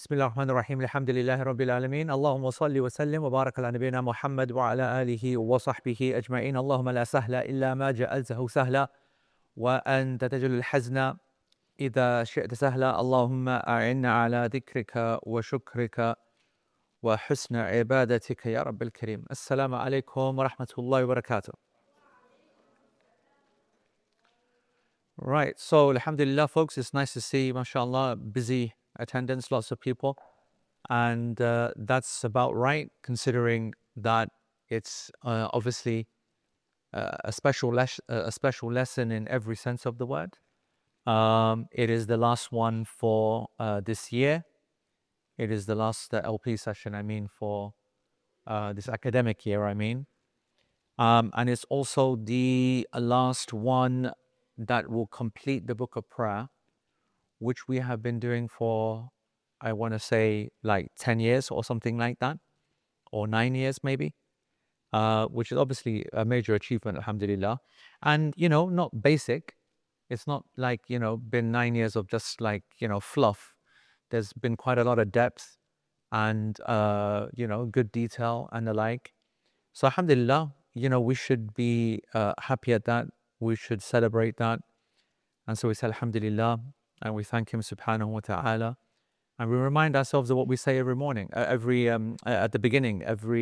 بسم الله الرحمن الرحيم الحمد لله رب العالمين اللهم صل وسلم وبارك على نبينا محمد وعلى آله وصحبه أجمعين اللهم لا سهل إلا ما جعلته سهلا وأنت تجعل الحزن إذا شئت سهلا اللهم أعنا على ذكرك وشكرك وحسن عبادتك يا رب الكريم. السلام عليكم ورحمة الله وبركاته. Right, so alhamdulillah folks, it's nice to see, mashallah, busy attendance, lots of people. And that's about right, considering that it's obviously a special lesson in every sense of the word. It is the last one for this year. It is the last LP session, for this academic year, and it's also the last one that will complete the book of prayer, which we have been doing for, I want to say, like 10 years or something like that, or 9 years maybe, which is obviously a major achievement, alhamdulillah. And, not basic. It's not like, been 9 years of just like, fluff. There's been quite a lot of depth and, good detail and the like. So alhamdulillah, we should be happy at that. We should celebrate that. And so we say alhamdulillah, and we thank him subhanahu wa ta'ala. And we remind ourselves of what we say every morning, at the beginning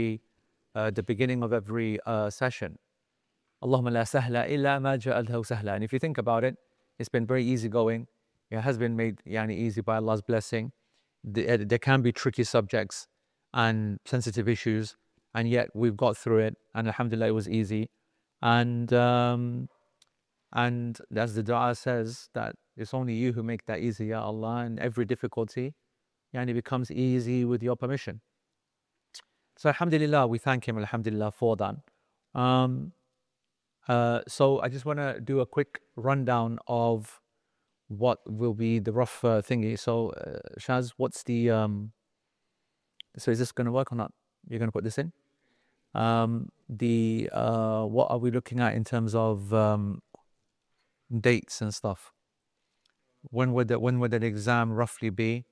of every session. Allahumma la sahla illa ma ja'altahu sahla. And if you think about it, it's been very easy going. It has been made easy by Allah's blessing. There can be tricky subjects and sensitive issues, and yet we've got through it, and alhamdulillah it was easy. And as the dua says, that it's only you who make that easy, ya Allah, and every difficulty becomes easy with your permission. So alhamdulillah, we thank him, alhamdulillah, for that. So I just want to do a quick rundown of what will be the rough thingy. So Shaz, what's the so is this going to work or not? You're going to put this in? What are we looking at in terms of dates and stuff? When would that exam roughly be?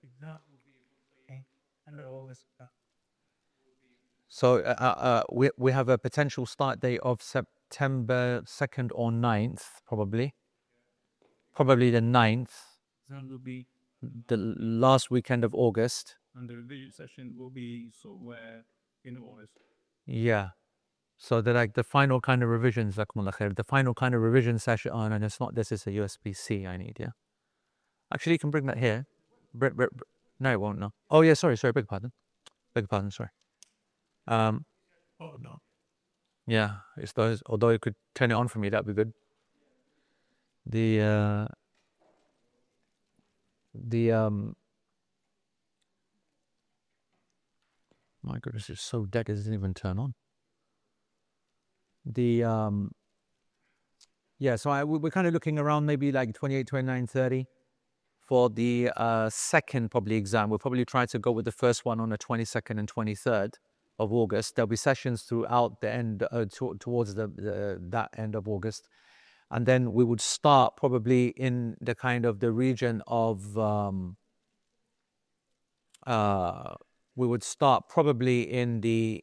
So we have a potential start date of September 2nd or 9th, probably the 9th. Exam will be the last weekend of August. And the revision session will be somewhere in August. Yeah. So the final kind of revisions, the final kind of revision session. Oh, no, it's not. This is a USB-C I need, yeah. Actually, you can bring that here. No, it won't, no. Oh, yeah, sorry, beg pardon, sorry. Oh, no. Yeah, it's those, although you could turn it on for me, that'd be good. My goodness, it's so dead, it doesn't even turn on. Yeah, so we're kind of looking around maybe like 28, 29, 30 for the second probably exam. We'll probably try to go with the first one on the 22nd and 23rd of August. There'll be sessions throughout the end, towards that end of August. And then we would start probably in the kind of the region of, we would start probably in the,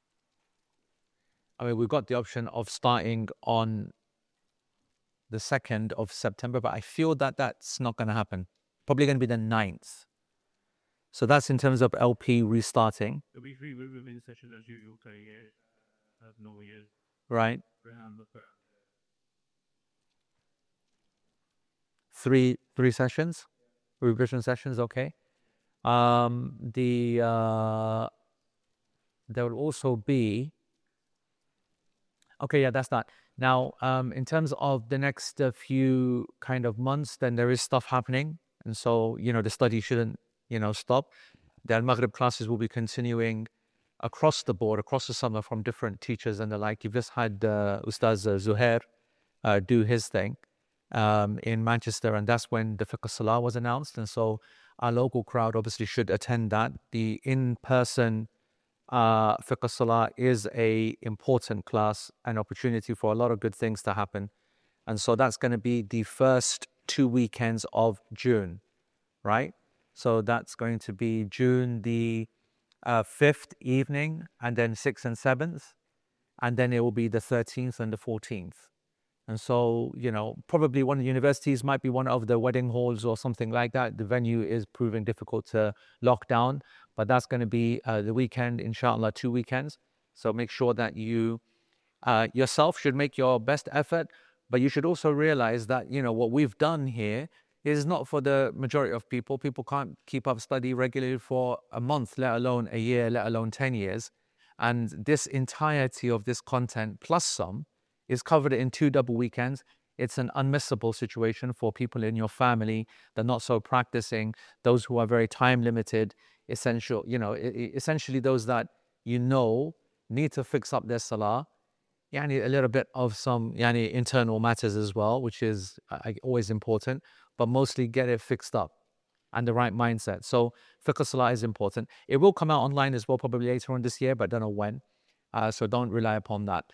we've got the option of starting on the 2nd of September, but I feel that that's not going to happen. Probably going to be the 9th. So that's in terms of LP restarting. There'll be 3 revision sessions as usual, no years. Right. 3 sessions, revision sessions, okay. There will also be, okay, yeah, that's that. Now, in terms of the next few kind of months, then there is stuff happening. And so, the study shouldn't, stop. The Al-Maghrib classes will be continuing across the board, across the summer, from different teachers and the like. You've just had Ustaz Zuhair do his thing in Manchester, and that's when the Fiqh Salah was announced. And so our local crowd obviously should attend that. The in-person Fiqh Salah is a important class, an opportunity for a lot of good things to happen. And so that's going to be the first 2 weekends of June, right? So that's going to be June the 5th evening, and then 6th and 7th. And then it will be the 13th and the 14th. And so, probably one of the universities might be one of the wedding halls or something like that. The venue is proving difficult to lock down, but that's going to be the weekend, inshallah, 2 weekends. So make sure that you yourself should make your best effort, but you should also realize that, what we've done here is not for the majority of people. People can't keep up study regularly for a month, let alone a year, let alone 10 years. And this entirety of this content plus some is covered in 2 double weekends. It's an unmissable situation for people in your family, the not so practicing, those who are very time limited, essentially those that need to fix up their salah. A little bit of some internal matters as well, which is always important, but mostly get it fixed up and the right mindset. So fiqh salah is important. It will come out online as well, probably later on this year, but I don't know when. So don't rely upon that.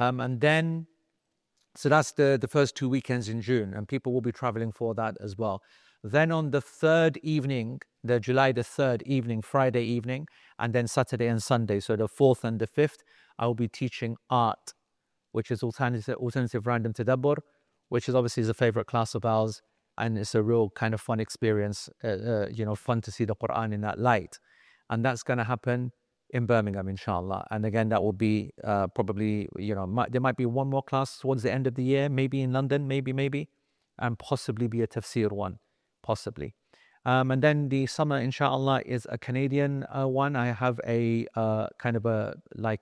So that's the first 2 weekends in June, and people will be traveling for that as well. Then on the 3rd evening, the July the 3rd evening, Friday evening, and then Saturday and Sunday, so the 4th and the 5th, I will be teaching art, which is alternative random tadabbur, which is obviously a favorite class of ours, and it's a real kind of fun experience, fun to see the Quran in that light. And that's going to happen in Birmingham, inshallah. And again, that will be probably, there might be one more class towards the end of the year, maybe in London, maybe, and possibly be a tafsir one, possibly. And then the summer, inshallah, is a Canadian one. I have a kind of a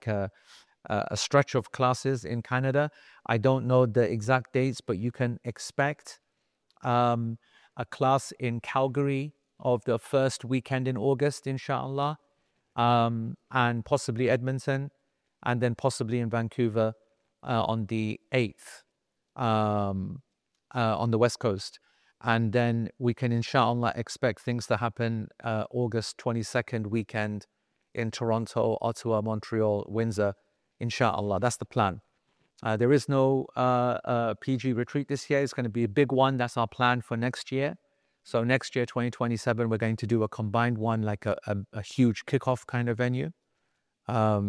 stretch of classes in Canada. I don't know the exact dates, but you can expect a class in Calgary of the first weekend in August, inshallah, and possibly Edmonton, and then possibly in Vancouver on the 8th on the West Coast. And then we can, inshallah, expect things to happen August 22nd weekend in Toronto, Ottawa, Montreal, Windsor, inshallah. That's the plan. There is no PG retreat this year. It's going to be a big one. That's our plan for next year. So next year, 2027, we're going to do a combined one, like a huge kickoff kind of venue. I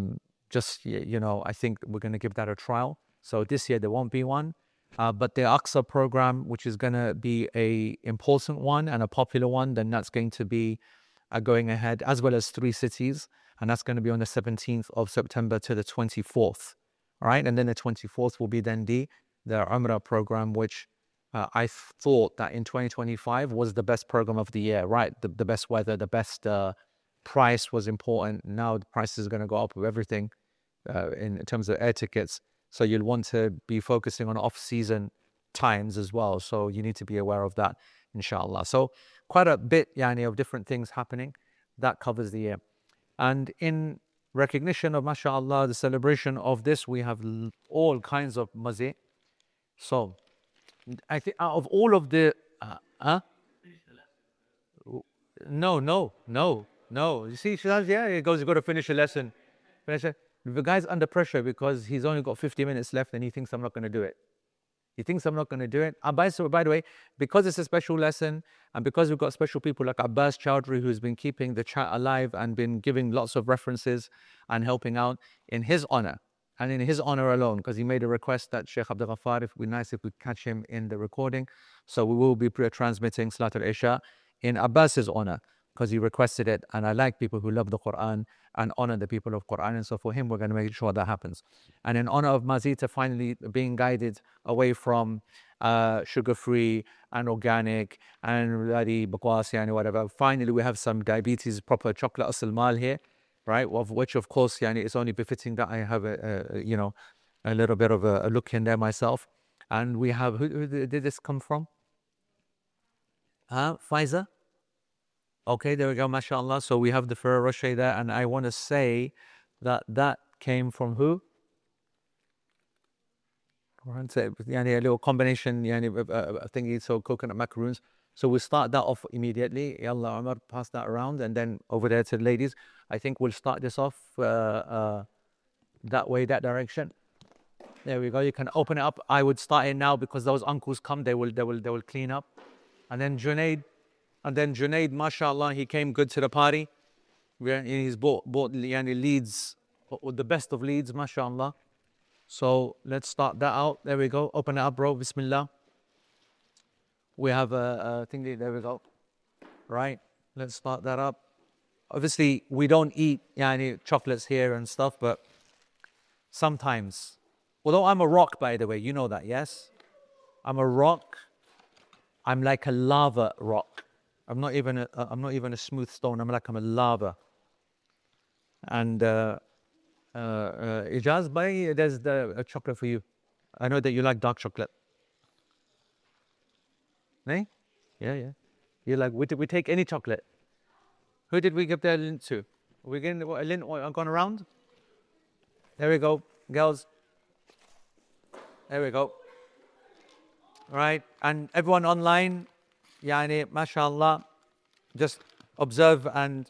think we're going to give that a trial. So this year, there won't be one. But the Aqsa program, which is going to be a important one and a popular one, then that's going to be going ahead, as well as 3 cities. And that's going to be on the 17th of September to the 24th. All right. And then the 24th will be then the Umrah program, which I thought that in 2025 was the best program of the year, right? The best weather, the best price was important. Now the price is going to go up with everything in terms of air tickets. So you'll want to be focusing on off-season times as well. So you need to be aware of that, inshallah. So quite a bit of different things happening. That covers the year. And in recognition of, mashallah, the celebration of this, we have all kinds of mazeh. So I think out of all of the... No. You see, it goes, you've got to finish a lesson. The guy's under pressure because he's only got 50 minutes left and he thinks I'm not going to do it. He thinks I'm not going to do it. By the way, because it's a special lesson and because we've got special people like Abbas Chowdhury, who's been keeping the chat alive and been giving lots of references and helping out in his honor and in his honor alone, because he made a request that Sheikh Abdul Ghaffar, it would be nice if we catch him in the recording. So we will be transmitting Salat al-Isha in Abbas's honor, because he requested it, and I like people who love the Quran and honor the people of Quran, and so for him we're going to make sure that happens. And in honor of Mazita finally being guided away from sugar-free and organic and bloody bakwasi and whatever, finally we have some diabetes proper chocolate asl mal here, right? Of which of course it's only befitting that I have a little bit of a look in there myself. And we have, who did this come from? Pfizer? Okay, there we go, mashallah. So we have the Ferrero Rocher there, and I want to say that came from who? A little combination thingy, so coconut macaroons. So we'll start that off immediately. Yalla, Umar, pass that around, and then over there to the ladies. I think we'll start this off that way, that direction. There we go. You can open it up. I would start it now because those uncles come. They will clean up, and then Junaid. And then Junaid, mashallah, he came good to the party. He's bought yani Leeds, with the best of Leeds, mashallah. So let's start that out. There we go. Open it up, bro. Bismillah. We have a thing. There we go. Right. Let's start that up. Obviously, we don't eat yani chocolates here and stuff, but sometimes. Although I'm a rock, by the way, you know that, yes? I'm a rock. I'm like a lava rock. I'm not even a smooth stone. I'm a lava. And Ijaz, bhai, there's a chocolate for you. I know that you like dark chocolate. Nee? Yeah. You like, we take any chocolate. Who did we give the lint to? Are we getting a lint gone around? There we go, girls. There we go. Right, and everyone online, yani, mashallah, just observe and,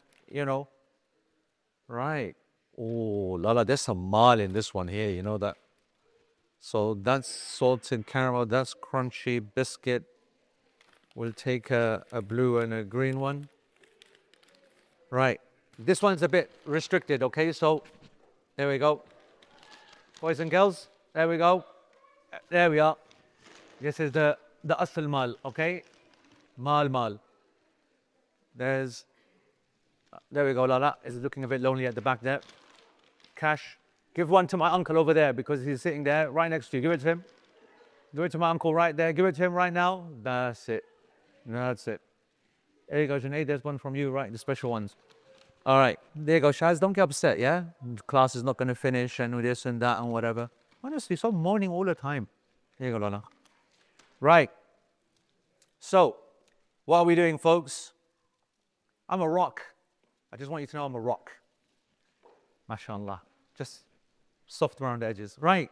right. Oh, Lala, there's some mal in this one here, you know that. So that's salted caramel, that's crunchy biscuit. We'll take a blue and a green one. Right, this one's a bit restricted, okay? So, there we go. Boys and girls, there we go. There we are. This is the asl mal, okay? Mal. There we go, Lala. Is looking a bit lonely at the back there. Cash. Give one to my uncle over there because he's sitting there right next to you. Give it to him. Give it to my uncle right there. Give it to him right now. That's it. There you go, Junaid. There's one from you, right? The special ones. All right. There you go, Shaz. Don't get upset, yeah? The class is not going to finish and this and that and whatever. Honestly, stop mourning all the time. There you go, Lala. Right. So, what are we doing, folks? I'm a rock. I just want you to know I'm a rock. MashaAllah. Just soft around the edges. Right.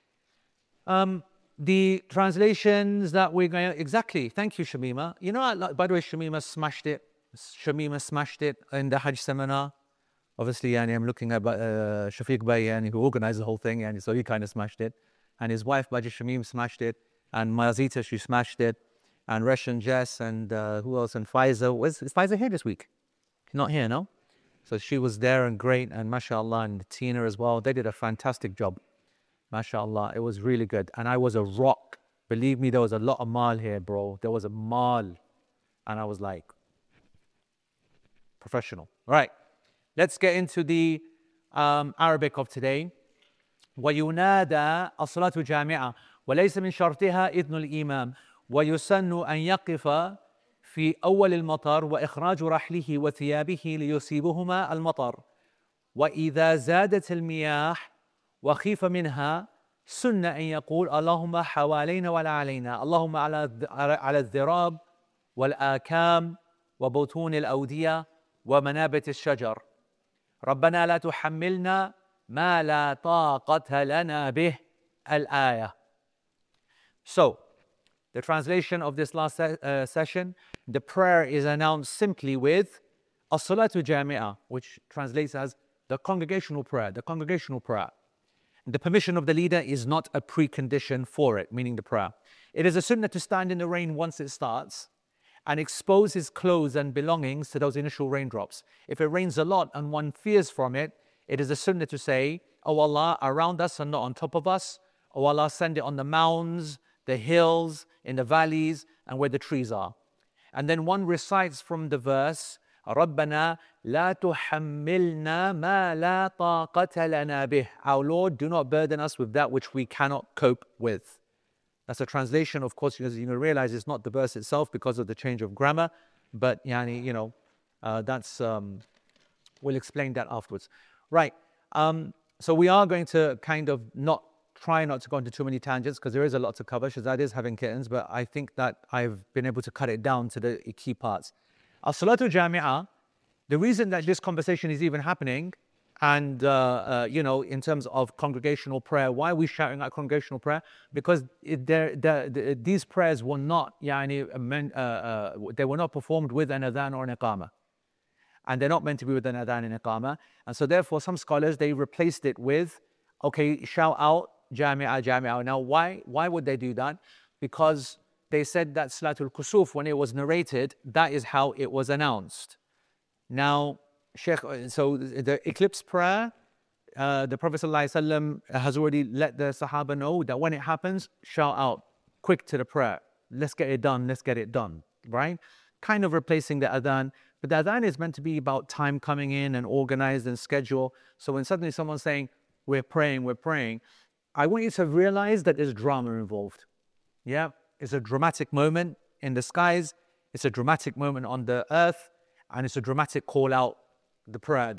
The translations that we're going to... Exactly. Thank you, Shamima. You know, by the way, Shamima smashed it. Shamima smashed it in the Hajj seminar. Obviously, I'm looking at Shafiq Bhai, who organized the whole thing, so he kind of smashed it. And his wife, Baji Shamim, smashed it. And Mazita, she smashed it. And Resh and Jess, and who else? And Faiza. Is Faiza here this week? She's not here, no? So she was there and great. And mashallah, and Tina as well. They did a fantastic job. Mashallah, it was really good. And I was a rock. Believe me, there was a lot of mal here, bro. There was a mal. And I was like, professional. Right. Let's get into the Arabic of today. وينادى الصلاة جامعة وليس من شرطها إذن الإمام ويسن أن يقف في أول المطر وإخراج رحله وثيابه ليصيبهما المطر وإذا زادت المياه وخيف منها سن أن يقول اللهم حوالينا ولا علينا اللهم على الذراب والآكام وبطون الأودية ومنابت الشجر ربنا لا تحملنا ما لا طاقة لنا به الآية. So, the translation of this last session, the prayer is announced simply with As-Salatu Jami'ah, which translates as the congregational prayer, the congregational prayer. The permission of the leader is not a precondition for it, meaning the prayer. It is a sunnah to stand in the rain once it starts and expose his clothes and belongings to those initial raindrops. If it rains a lot and one fears from it, it is a sunnah to say, "Oh Allah, around us and not on top of us. Oh Allah, send it on the mounds, the hills, in the valleys, and where the trees are." And then one recites from the verse, رَبَّنَا لَا تُحَمِّلْنَا مَا لَا طَاقَةَ لَنَا بِهِ. Our Lord, do not burden us with that which we cannot cope with. That's a translation, of course, because you realize it's not the verse itself because of the change of grammar, but that's we'll explain that afterwards. Right. So we are going to kind of try not to go into too many tangents because there is a lot to cover. Shazad is having kittens, but I think that I've been able to cut it down to the key parts. As-Salatu Jami'ah, the reason that this conversation is even happening, and in terms of congregational prayer, why are we shouting out congregational prayer? Because these prayers were not, they were not performed with an adhan or an iqamah. And they're not meant to be with an adhan and iqamah. And so therefore, some scholars, they replaced it with, okay, shout out Jami'ah. Now, why would they do that? Because they said that Salatul Kusuf, when it was narrated, that is how it was announced. Now, so the eclipse prayer, the Prophet ﷺ has already let the Sahaba know that when it happens, shout out, quick to the prayer. Let's get it done, let's get it done, right? Kind of replacing the adhan. But the adhan is meant to be about time coming in and organized and schedule. So when suddenly someone's saying, we're praying, I want you to realize that there's drama involved. Yeah, it's a dramatic moment in the skies. It's a dramatic moment on the earth. And it's a dramatic call out, the prayer.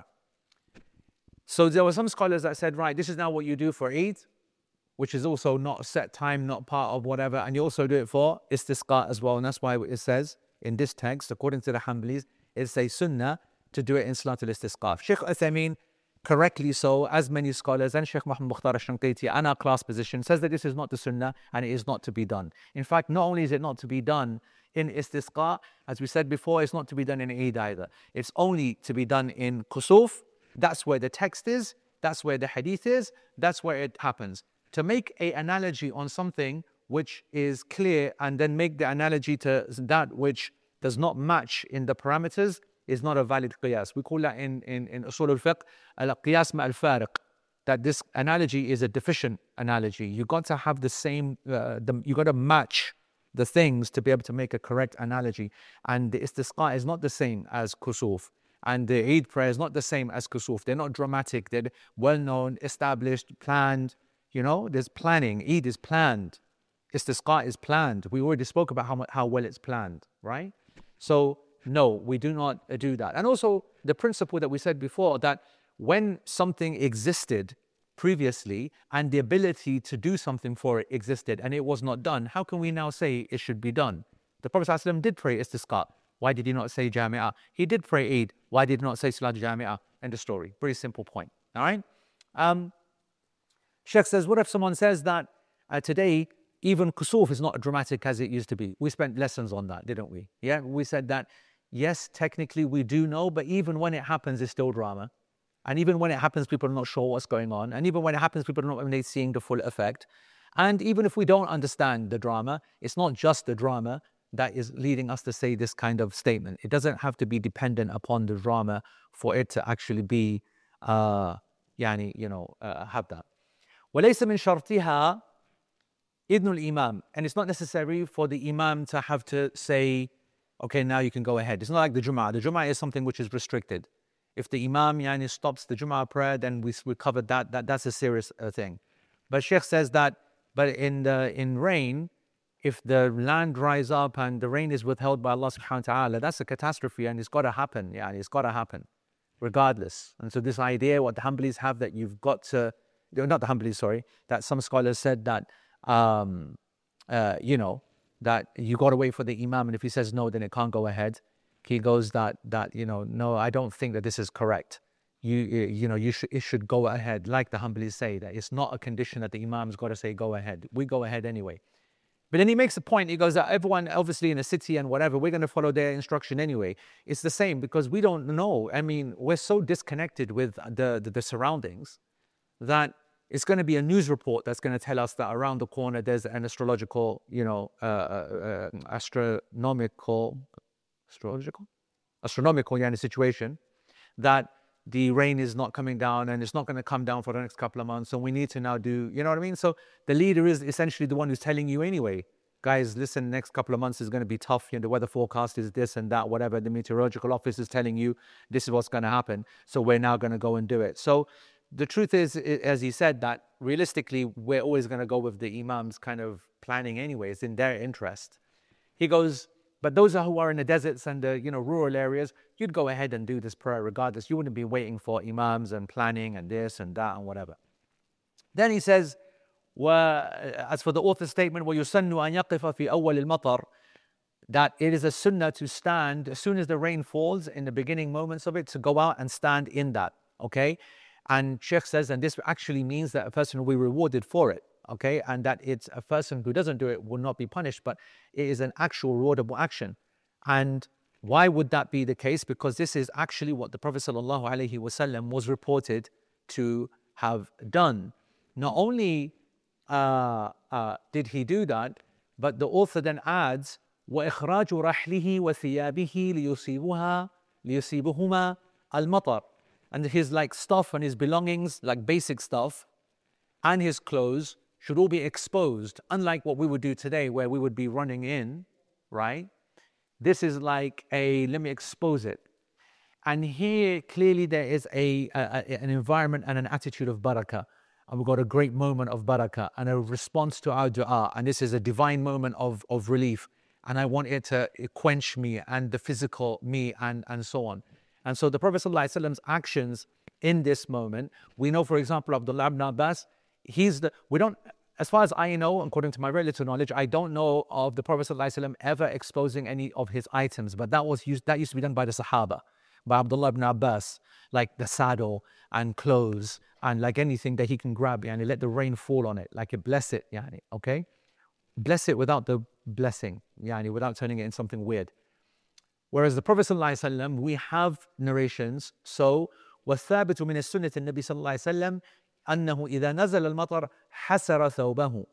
So there were some scholars that said, right, this is now what you do for Eid, which is also not a set time, not part of whatever. And you also do it for istisqa as well. And that's why it says in this text, according to the Hanbalis, it's a sunnah to do it in Salatul Istisqa. Sheikh Uthaymeen, correctly so, as many scholars, and Sheikh Muhammad Mukhtar al-Shanqiti and our class position, says that this is not the sunnah and it is not to be done. In fact, not only is it not to be done in Istisqa, as we said before, it's not to be done in Eid either. It's only to be done in Kusuf. That's where the text is, that's where the hadith is, that's where it happens. To make an analogy on something which is clear and then make the analogy to that which does not match in the parameters is not a valid qiyas. We call that in usul al-fiqh al-qiyas ma-al-fariq, that this analogy is a deficient analogy. You got to have the same, you got to match the things to be able to make a correct analogy. And the istisqa is not the same as kusuf. And the Eid prayer is not the same as kusuf. They're not dramatic. They're well-known, established, planned. You know, there's planning. Eid is planned. Istisqa is planned. We already spoke about how well it's planned, right? So, no, we do not do that. And also, the principle that we said before, that when something existed previously and the ability to do something for it existed and it was not done, how can we now say it should be done? The Prophet ﷺ did pray istisqa. Why did he not say Jami'ah? He did pray Eid. Why did he not say Salat Jami'ah? End of story. Very simple point. All right? Sheikh says, what if someone says that today, even kusuf is not as dramatic as it used to be? We spent lessons on that, didn't we? Yeah, we said that, yes, technically we do know, but even when it happens, it's still drama. And even when it happens, people are not sure what's going on. And even when it happens, people are not really seeing the full effect. And even if we don't understand the drama, it's not just the drama that is leading us to say this kind of statement. It doesn't have to be dependent upon the drama for it to actually be, have that. وَلَيْسَ مِنْ شَرْطِهَا إِذْنُ الْإِمَامِ. And it's not necessary for the imam to have to say, okay, now you can go ahead. It's not like the Jum'ah. The Jum'ah is something which is restricted. If the imam stops the Jum'ah prayer, then we covered that's a serious thing. But Sheikh says that, but in rain, if the land dries up and the rain is withheld by Allah subhanahu wa ta'ala, that's a catastrophe and it's got to happen. It's got to happen regardless. And so this idea, what the Hanbalis have, that you've got to, not the Hanbalis, sorry, that some scholars said that, that you got to wait for the imam, and if he says no, then it can't go ahead. He goes no, I don't think that this is correct. It should go ahead, like the Hanbalis say, that it's not a condition that the imam's got to say go ahead. We go ahead anyway. But then he makes a point. He goes that everyone, obviously in a city and whatever, we're going to follow their instruction anyway. It's the same because we don't know. I mean, we're so disconnected with the surroundings that it's going to be a news report that's going to tell us that around the corner there's an astrological, astronomical situation, that the rain is not coming down and it's not going to come down for the next couple of months. So we need to now do, you know what I mean? So the leader is essentially the one who's telling you anyway, guys, listen, next couple of months is going to be tough. The weather forecast is this and that, whatever. The meteorological office is telling you this is what's going to happen. So we're now going to go and do it. So the truth is, as he said, that realistically, we're always going to go with the imam's kind of planning anyway. It's in their interest. He goes, but those who are in the deserts and the rural areas, you'd go ahead and do this prayer regardless. You wouldn't be waiting for imams and planning and this and that and whatever. Then he says, as for the author's statement, وَيُسَنُّ أَنْ يَقِفَ فِي أَوَّلِ الْمَطَرِ, that it is a sunnah to stand as soon as the rain falls, in the beginning moments of it, to go out and stand in that, okay? And Sheikh says, and this actually means that a person will be rewarded for it, okay? And that it's a person who doesn't do it will not be punished, but it is an actual rewardable action. And why would that be the case? Because this is actually what the Prophet ﷺ was reported to have done. Not only did he do that, But the author then adds, وإخراج رحله وثيابه ليصيبهما المطر. And his like stuff and his belongings, like basic stuff, and his clothes should all be exposed, unlike what we would do today where we would be running in, right? This is like let me expose it. And here clearly there is an environment and an attitude of barakah. And we've got a great moment of barakah and a response to our dua. And this is a divine moment of relief. And I want it to quench me and the physical me and so on. And so the Prophet ﷺ's actions in this moment, we know, for example, Abdullah ibn Abbas, as far as I know, according to my very little knowledge, I don't know of the Prophet ﷺ ever exposing any of his items. But that used to be done by the Sahaba, by Abdullah ibn Abbas, like the saddle and clothes and like anything that he can grab, yani let the rain fall on it, like it bless it, yani, okay? Bless it without the blessing, yani without turning it into something weird. Whereas the Prophet ﷺ, we have narrations. So, وَالثَّابِتُ مِنَ السُنَّةِ النَّبِي صلى الله عليه وسلم أنه إذا نزل المطر حسر ثوبه.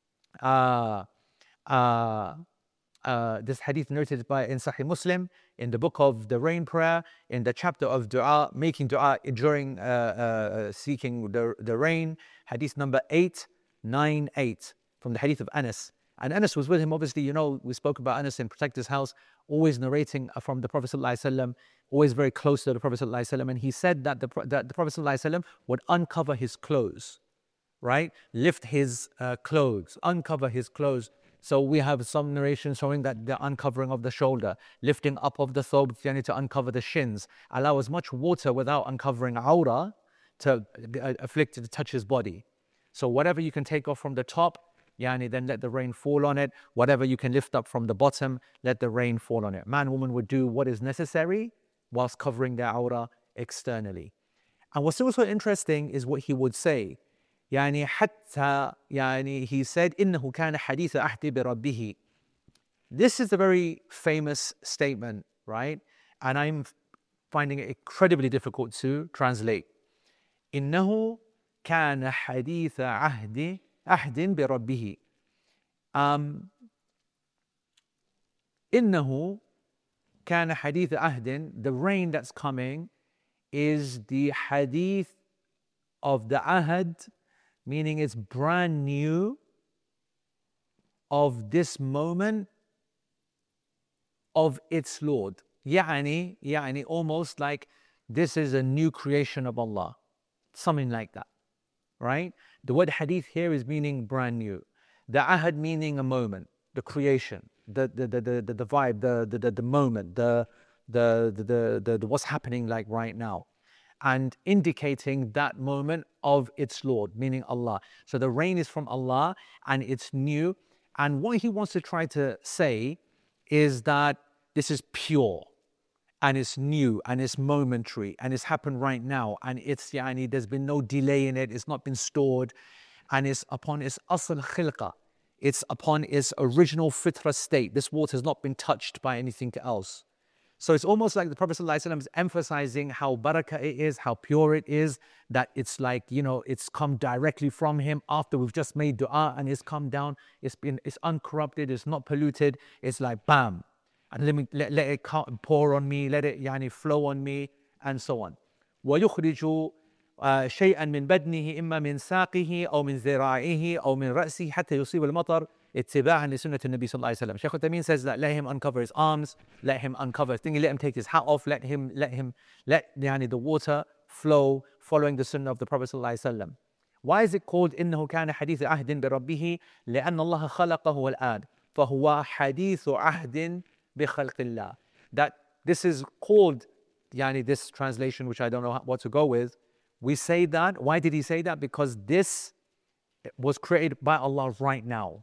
This hadith narrated in Sahih Muslim, in the book of the rain prayer, in the chapter of dua, making dua during seeking the rain, hadith number 898 from the hadith of Anas. And Anas was with him, obviously, you know, we spoke about Anas in Protect His House, always narrating from the Prophet ﷺ, always very close to the Prophet ﷺ. And he said that the Prophet ﷺ would uncover his clothes, right? Lift his clothes, uncover his clothes. So we have some narrations showing that the uncovering of the shoulder, lifting up of the thob, to uncover the shins, allow as much water without uncovering awrah to touch his body. So whatever you can take off from the top, then let the rain fall on it. Whatever you can lift up from the bottom, let the rain fall on it. Man, woman would do what is necessary whilst covering their awrah externally. And what's also interesting is what he would say. حتى he said إنه كان حديث عهد بربه. This is a very famous statement, right? And I'm finding it incredibly difficult to translate. إنه كان حديث عهد بربه. إنه كان حديث عهد. The rain that's coming is the hadith of the ahad, meaning it's brand new, of this moment of its Lord. يعني almost like this is a new creation of Allah, something like that, right? The word hadith here is meaning brand new. The ahad meaning a moment, the creation, the vibe, the moment, the what's happening like right now, and indicating that moment of its Lord, meaning Allah. So the rain is from Allah and it's new. And what he wants to try to say is that this is pure and it's new and it's momentary and it's happened right now, and it's there's been no delay in it, it's not been stored, and it's upon its asl khilqa, it's upon its original fitra state. This water has not been touched by anything else. So it's almost like the Prophet ﷺ is emphasizing how barakah it is, how pure it is, that it's like, it's come directly from him after we've just made dua and it's come down, it's uncorrupted, it's not polluted, it's like bam. And let it pour on me, let it flow on me, and so on. وَيُخْرِجُ شيئا من بدنه إما من ساقه أو من ذراعه أو من رأسه حتى يصيب المطر اتباعا لسنة النبي صلى الله عليه وسلم. Shaykh Uthaymeen says that let him uncover his arms, let him take his hat off, let the water flow following the sunnah of the Prophet صلى الله عليه وسلم. Why is it called إنه كان حديث عهد بربه؟ لأن الله خلقه الآن فهو حديث عهد بخلق الله. That this is called, this translation, which I don't know what to go with, we say that. Why did he say that? Because this was created by Allah right now,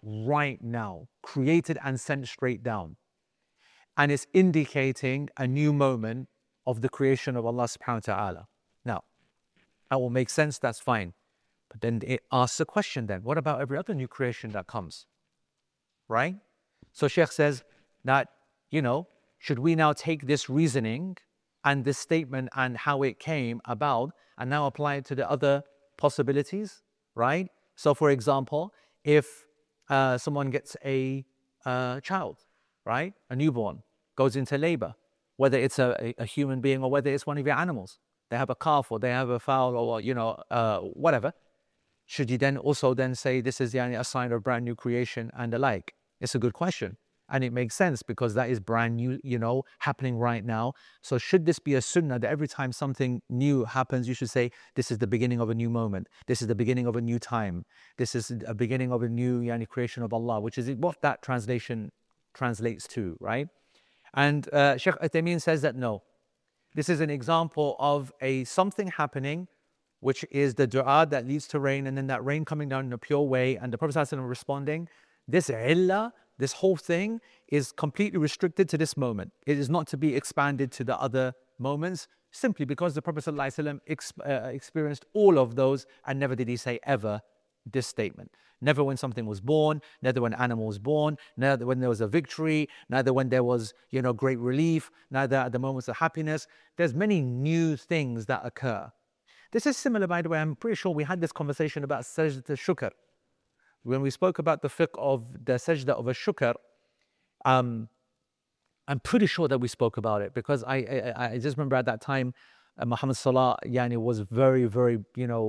created and sent straight down. And it's indicating a new moment of the creation of Allah subhanahu wa ta'ala. Now, that will make sense, that's fine. But then it asks a question then, what about every other new creation that comes? Right? So Shaykh says that, should we now take this reasoning and this statement and how it came about and now apply it to the other possibilities, right? So for example, if someone gets a child, right? A newborn goes into labor, whether it's a human being or whether it's one of your animals. They have a calf or they have a fowl or, whatever. Should you then also then say this is a sign of brand new creation and the like? It's a good question. And it makes sense because that is brand new, happening right now. So should this be a sunnah that every time something new happens, you should say, this is the beginning of a new moment. This is the beginning of a new time. This is a beginning of a new creation of Allah, which is what that translation translates to, right? And Shaykh Uthaymeen says that no. This is an example of something happening, which is the dua that leads to rain, and then that rain coming down in a pure way, and the Prophet ﷺ responding. This illah, this whole thing is completely restricted to this moment. It is not to be expanded to the other moments, simply because the Prophet ﷺ experienced all of those, and never did he say ever this statement. Never when something was born, neither when an animal was born, neither when there was a victory, neither when there was, great relief, neither at the moments of happiness. There's many new things that occur. This is similar, by the way, I'm pretty sure we had this conversation about sajda shukr. When we spoke about the fiqh of the sajda of a shukr, I'm pretty sure that we spoke about it because I just remember at that time, Muhammad Salah was very, very,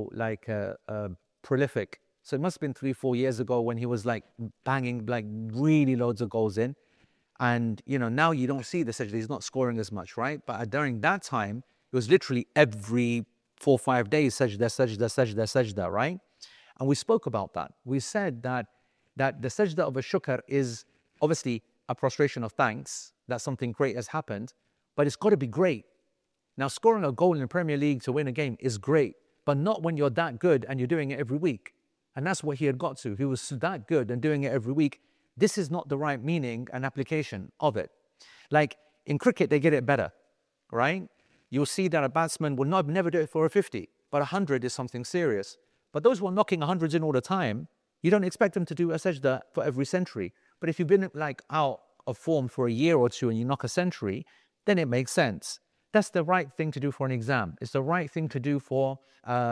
prolific. So it must have been 3-4 years ago when he was banging really loads of goals in. And, now you don't see the sajda, he's not scoring as much, right? But during that time, it was literally every 4-5 days, sajda, sajda, sajda, sajda, right? And we spoke about that. We said that the sajda of a shukr is obviously a prostration of thanks, that something great has happened, but it's got to be great. Now, scoring a goal in the Premier League to win a game is great, but not when you're that good and you're doing it every week. And that's what he had got to. He was that good and doing it every week. This is not the right meaning and application of it. Like in cricket, they get it better, right? You'll see that a batsman will never do it for a 50, but 100 is something serious. But those who are knocking 100s in all the time, you don't expect them to do a sajda for every century. But if you've been out of form for a year or two and you knock a century, then it makes sense. That's the right thing to do for an exam. It's the right thing to do for,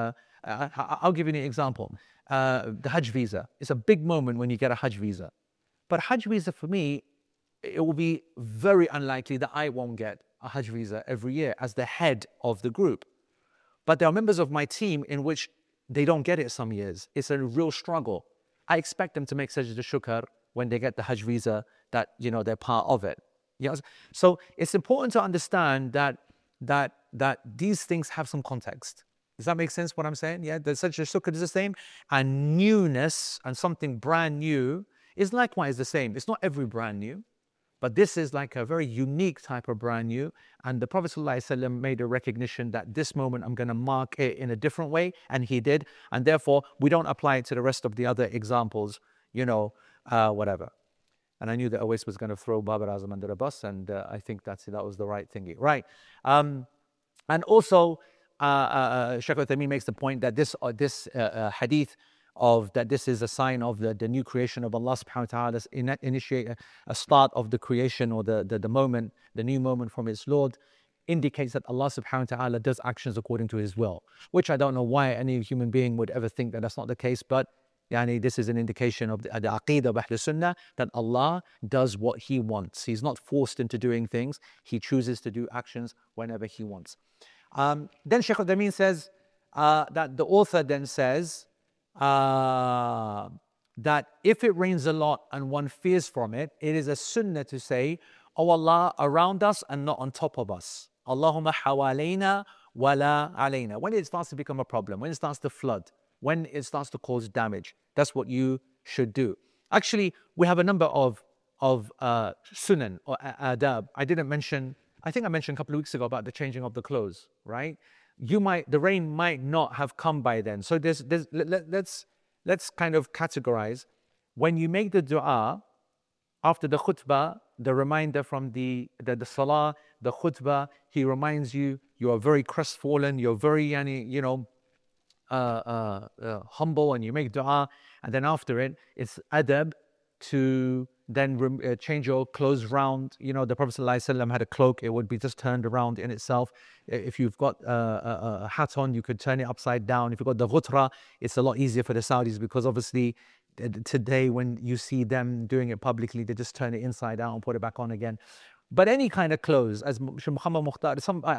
I'll give you an example. The Hajj visa. It's a big moment when you get a Hajj visa. But Hajj visa for me, it will be very unlikely that I won't get a Hajj visa every year as the head of the group. But there are members of my team in which they don't get it some years. It's a real struggle. I expect them to make sajda shukr when they get the Hajj visa that, they're part of it. So it's important to understand that these things have some context. Does that make sense what I'm saying? Yeah, the sajda shukr is the same. And newness and something brand new is likewise the same. It's not every brand new, but this is like a very unique type of brand new. And the Prophet ﷺ made a recognition that this moment I'm going to mark it in a different way. And he did. And therefore, we don't apply it to the rest of the other examples, whatever. And I knew that Awais was going to throw Babar Azam under the bus. And I think that was the right thingy. Right. And also, Shaykh Uthaymeen makes the point that this hadith of that this is a sign of the new creation of Allah subhanahu wa ta'ala, initiate a start of the creation or the moment, the new moment from its Lord, indicates that Allah subhanahu wa ta'ala does actions according to His will, which I don't know why any human being would ever think that that's not the case, but this is an indication of the aqeedah of Ahl Sunnah, that Allah does what He wants. He's not forced into doing things. He chooses to do actions whenever He wants. Then Shaykh Uthaymeen says that the author then says that if it rains a lot and one fears from it, it is a sunnah to say, "Oh Allah, around us and not on top of us. Allahumma hawalayna wala alayna." When it starts to become a problem, when it starts to flood, when it starts to cause damage, that's what you should do. Actually, we have a number of sunan or adab. I think I mentioned a couple of weeks ago about the changing of the clothes, right? The rain might not have come by then. So let's kind of categorize. When you make the dua after the khutbah, the reminder from the salah, the khutbah, he reminds you are very crestfallen, you're very humble, and you make dua, and then after it, it's adab to then change your clothes round. The Prophet ﷺ had a cloak, it would be just turned around in itself. If you've got a hat on, you could turn it upside down. If you've got the ghutra, it's a lot easier for the Saudis because obviously today when you see them doing it publicly, they just turn it inside out and put it back on again. But any kind of clothes, as Sheikh Muhammad Mukhtar,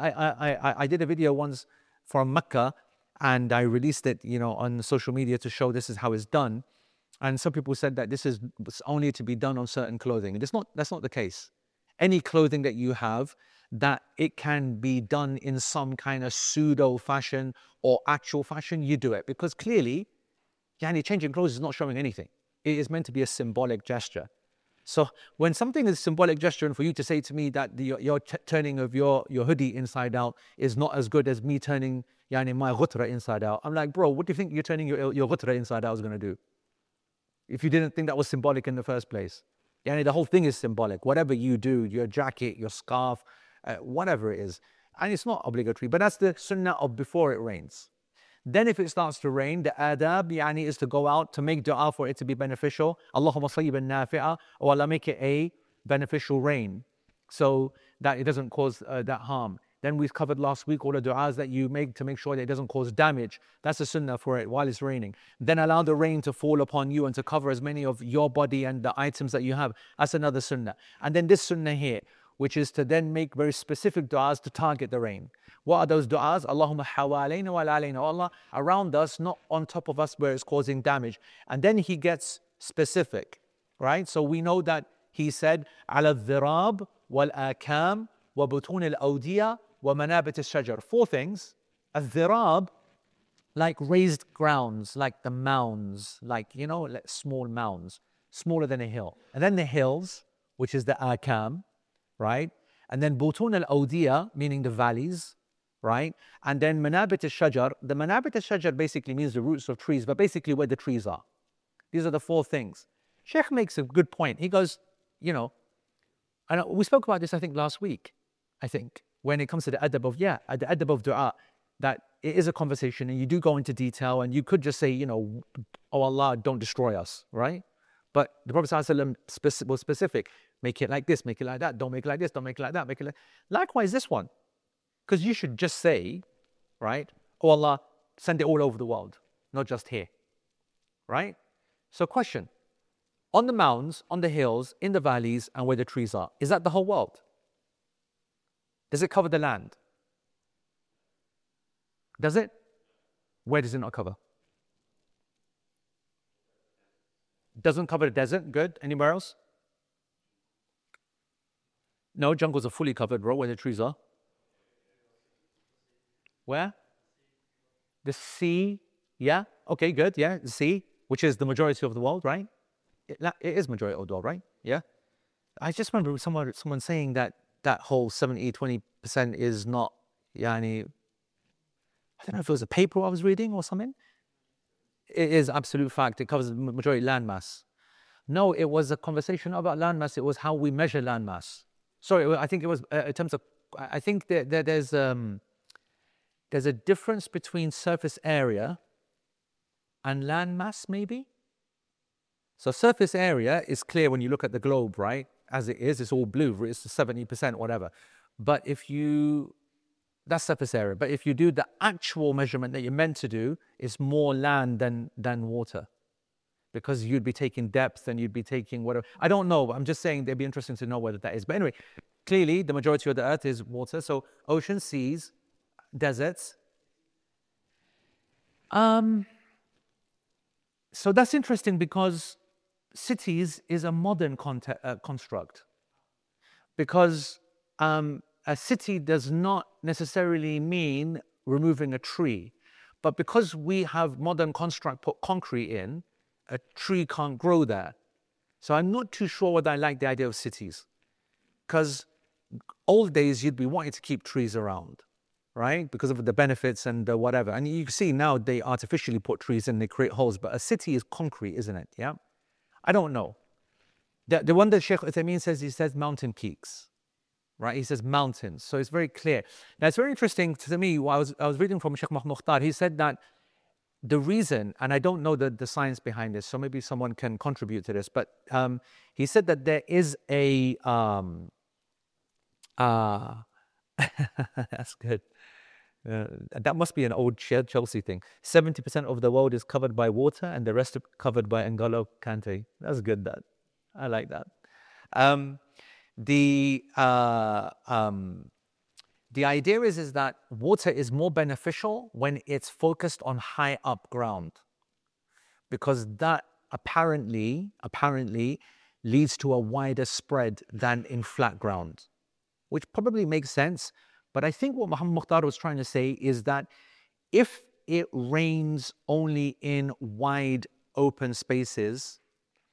I did a video once from Mecca, and I released it, on social media to show this is how it's done. And some people said that this is only to be done on certain clothing. That's not the case. Any clothing that you have, that it can be done in some kind of pseudo fashion or actual fashion, you do it. Because clearly, changing clothes is not showing anything. It is meant to be a symbolic gesture. So when something is a symbolic gesture, and for you to say to me that your turning of your hoodie inside out is not as good as me turning my ghutra inside out, I'm like, bro, what do you think you're turning your ghutra inside out is going to do? If you didn't think that was symbolic in the first place. The whole thing is symbolic. Whatever you do, your jacket, your scarf, whatever it is. And it's not obligatory, but that's the sunnah of before it rains. Then if it starts to rain, the adab is to go out to make dua for it to be beneficial. Allahumma sayyiban nafi'a, or Allah make it a beneficial rain so that it doesn't cause that harm. Then we've covered last week all the du'as that you make to make sure that it doesn't cause damage. That's the sunnah for it while it's raining. Then allow the rain to fall upon you and to cover as many of your body and the items that you have. That's another sunnah. And then this sunnah here, which is to then make very specific du'as to target the rain. What are those du'as? Allahumma hawalayna wa la alayna. Allah, around us, not on top of us where it's causing damage. And then he gets specific, right? So we know that he said, ala dhirab wal akam wa butun al awdiya wa manabit al shajar. 4 things. Al-dhirab, like raised grounds, like the mounds, like small mounds, smaller than a hill. And then the hills, which is the akam, right? And then butun al-awdiya, meaning the valleys, right? And then manabit al-shajar. The manabit al-shajar basically means the roots of trees, but basically where the trees are. These are the 4 things. Sheikh makes a good point. He goes, and we spoke about this, I think, last week, when it comes to the adab of dua, that it is a conversation and you do go into detail and you could just say, oh Allah, don't destroy us, right? But the Prophet ﷺ was specific. Make it like this, make it like that, don't make it like this, don't make it like that, make it like... Likewise, this one. Because you should just say, right, oh Allah, send it all over the world, not just here, right? So question, on the mounds, on the hills, in the valleys, and where the trees are, is that the whole world? Does it cover the land? Does it? Where does it not cover? Doesn't cover the desert, good. Anywhere else? No, jungles are fully covered, bro, where the trees are. Where? The sea, yeah? Okay, good, yeah, the sea, which is the majority of the world, right? It is majority of the world, right? Yeah? I just remember someone saying that whole 70-20% is not, I don't know if it was a paper I was reading or something. It is absolute fact. It covers the majority landmass. No, it was a conversation about landmass. It was how we measure landmass. Sorry, I think it was in terms of, I think there's a difference between surface area and landmass, maybe? So surface area is clear when you look at the globe, right? As it is, it's all blue, it's 70%, whatever. But that's surface area. But if you do the actual measurement that you're meant to do, it's more land than water. Because you'd be taking depth and you'd be taking whatever. I don't know, but I'm just saying it'd be interesting to know whether that is. But anyway, clearly the majority of the earth is water. So oceans, seas, deserts. So that's interesting because cities is a modern construct. Because a city does not necessarily mean removing a tree. But because we have modern construct put concrete in, a tree can't grow there. So I'm not too sure whether I like the idea of cities. Because old days you'd be wanting to keep trees around, right? Because of the benefits and the whatever. And you see now they artificially put trees in, they create holes. But a city is concrete, isn't it? Yeah? I don't know. The one that Sheikh Uthaymeen says, he says mountain peaks. Right? He says mountains. So it's very clear. Now it's very interesting to me, I was reading from Sheikh Muhammad Mukhtar, he said that the reason, and I don't know the science behind this, so maybe someone can contribute to this, but he said that there is that's good. That must be an old Chelsea thing. 70% of the world is covered by water and the rest covered by N'Golo Kante. That's good, that. I like that. The idea is that water is more beneficial when it's focused on high up ground, because that apparently leads to a wider spread than in flat ground, which probably makes sense. But I think what Muhammad Mukhtar was trying to say is that if it rains only in wide open spaces,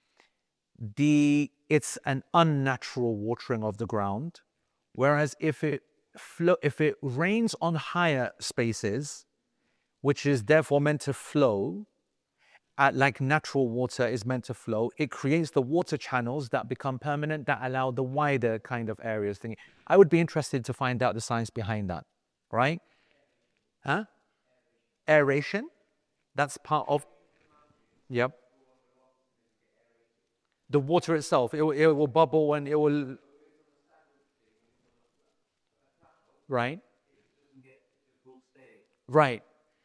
it's an unnatural watering of the ground. Whereas if it rains on higher spaces, which is therefore meant to flow, like natural water is meant to flow, it creates the water channels that become permanent, that allow the wider kind of areas thing. I would be interested to find out the science behind that, right? Huh? Aeration, that's part of, yep. The water itself, it will bubble and it will, right? Right.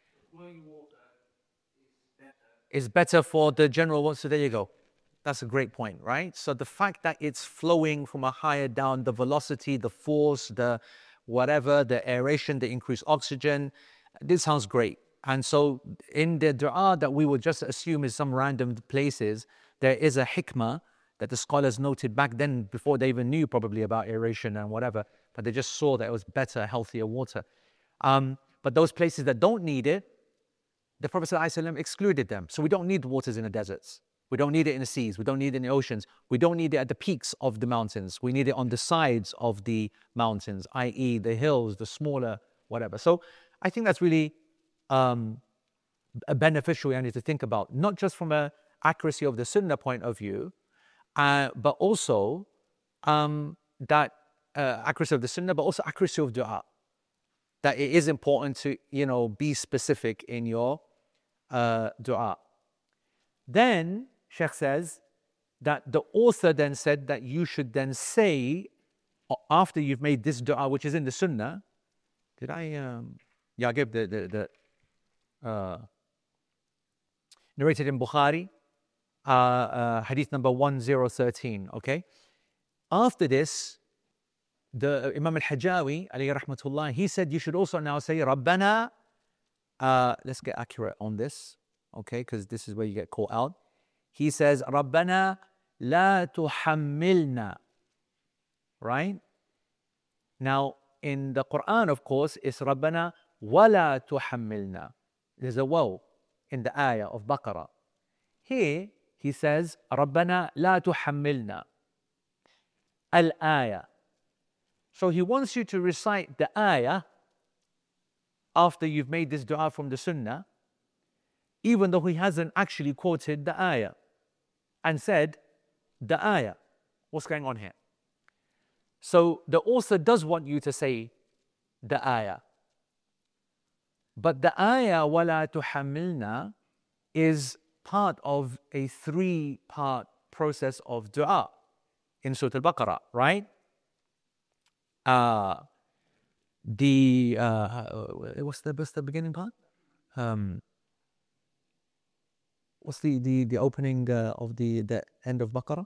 Is better for the general water. So there you go. That's a great point, right? So the fact that it's flowing from a higher down, the velocity, the force, the whatever, the aeration, the increased oxygen, this sounds great. And so in the dua that we would just assume is some random places, there is a hikmah that the scholars noted back then, before they even knew probably about aeration and whatever, but they just saw that it was better, healthier water. But those places that don't need it, the Prophet ﷺ excluded them. So we don't need waters in the deserts. We don't need it in the seas. We don't need it in the oceans. We don't need it at the peaks of the mountains. We need it on the sides of the mountains, i.e. the hills, the smaller, whatever. So I think that's really a beneficial area to think about, not just from an accuracy of the sunnah point of view, but also that accuracy of the sunnah, but also accuracy of dua. That it is important to, be specific in your dua. Then Sheikh says that the author then said that you should then say, after you've made this dua, which is in the sunnah. Did I? Yeah, I gave the narrated in Bukhari, hadith number 1013. Okay. After this, the Imam al-Hajawi, alayhi rahmatullah, he said you should also now say Rabbana. Let's get accurate on this, okay, because this is where you get caught out. He says Rabbana la tuhammilna, right? Now in the Quran, of course, it's Rabbana wa la tuhammilna. There's a waw in the ayah of Baqarah. Here he says Rabbana la tuhammilna al-ayah. So he wants you to recite the ayah after you've made this dua from the sunnah, even though he hasn't actually quoted the ayah and said the ayah. What's going on here? So the author does want you to say the ayah. But the ayah وَلَا تُحَمِّلْنَا is part of a 3-part process of dua in Surah Al-Baqarah, right? What's the beginning part? What's the opening of the end of Baqarah?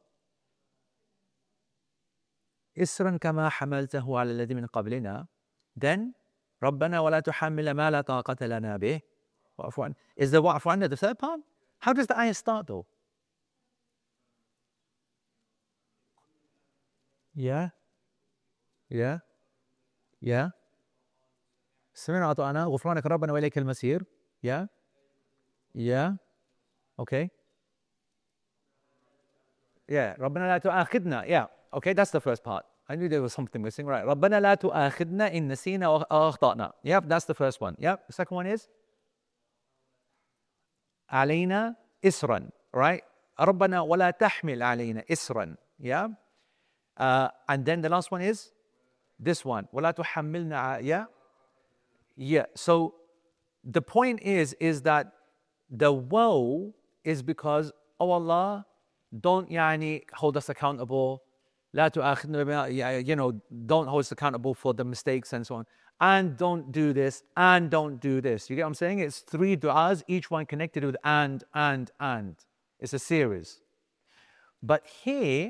إسرا كما حملته على الذي من قبلنا. Then ربنا ولا تحمل ما لا طاقة لنا به واعف عنا. Is the واعف عنا the third part? How does the ayah start though? Yeah. سمعنا وأطعنا غفرانك ربنا وإليك المصير. Okay. ربنا لا تؤاخذنا. Okay, that's the first part. I knew there was something missing. Right. ربنا لا تؤاخذنا إن نسينا أو أخطأنا. That's the first one. The second one is علينا إسرا. Right. ربنا ولا تحمل علينا إسرا. And then the last one is this one. ولا تحملنا. So the point is that the woe is because, oh Allah, don't hold us accountable. لا تؤاخذنا, don't hold us accountable for the mistakes and so on. and don't do this, and don't do this. You get what I'm saying? It's 3 du'as, each one connected with and. It's a series. But here,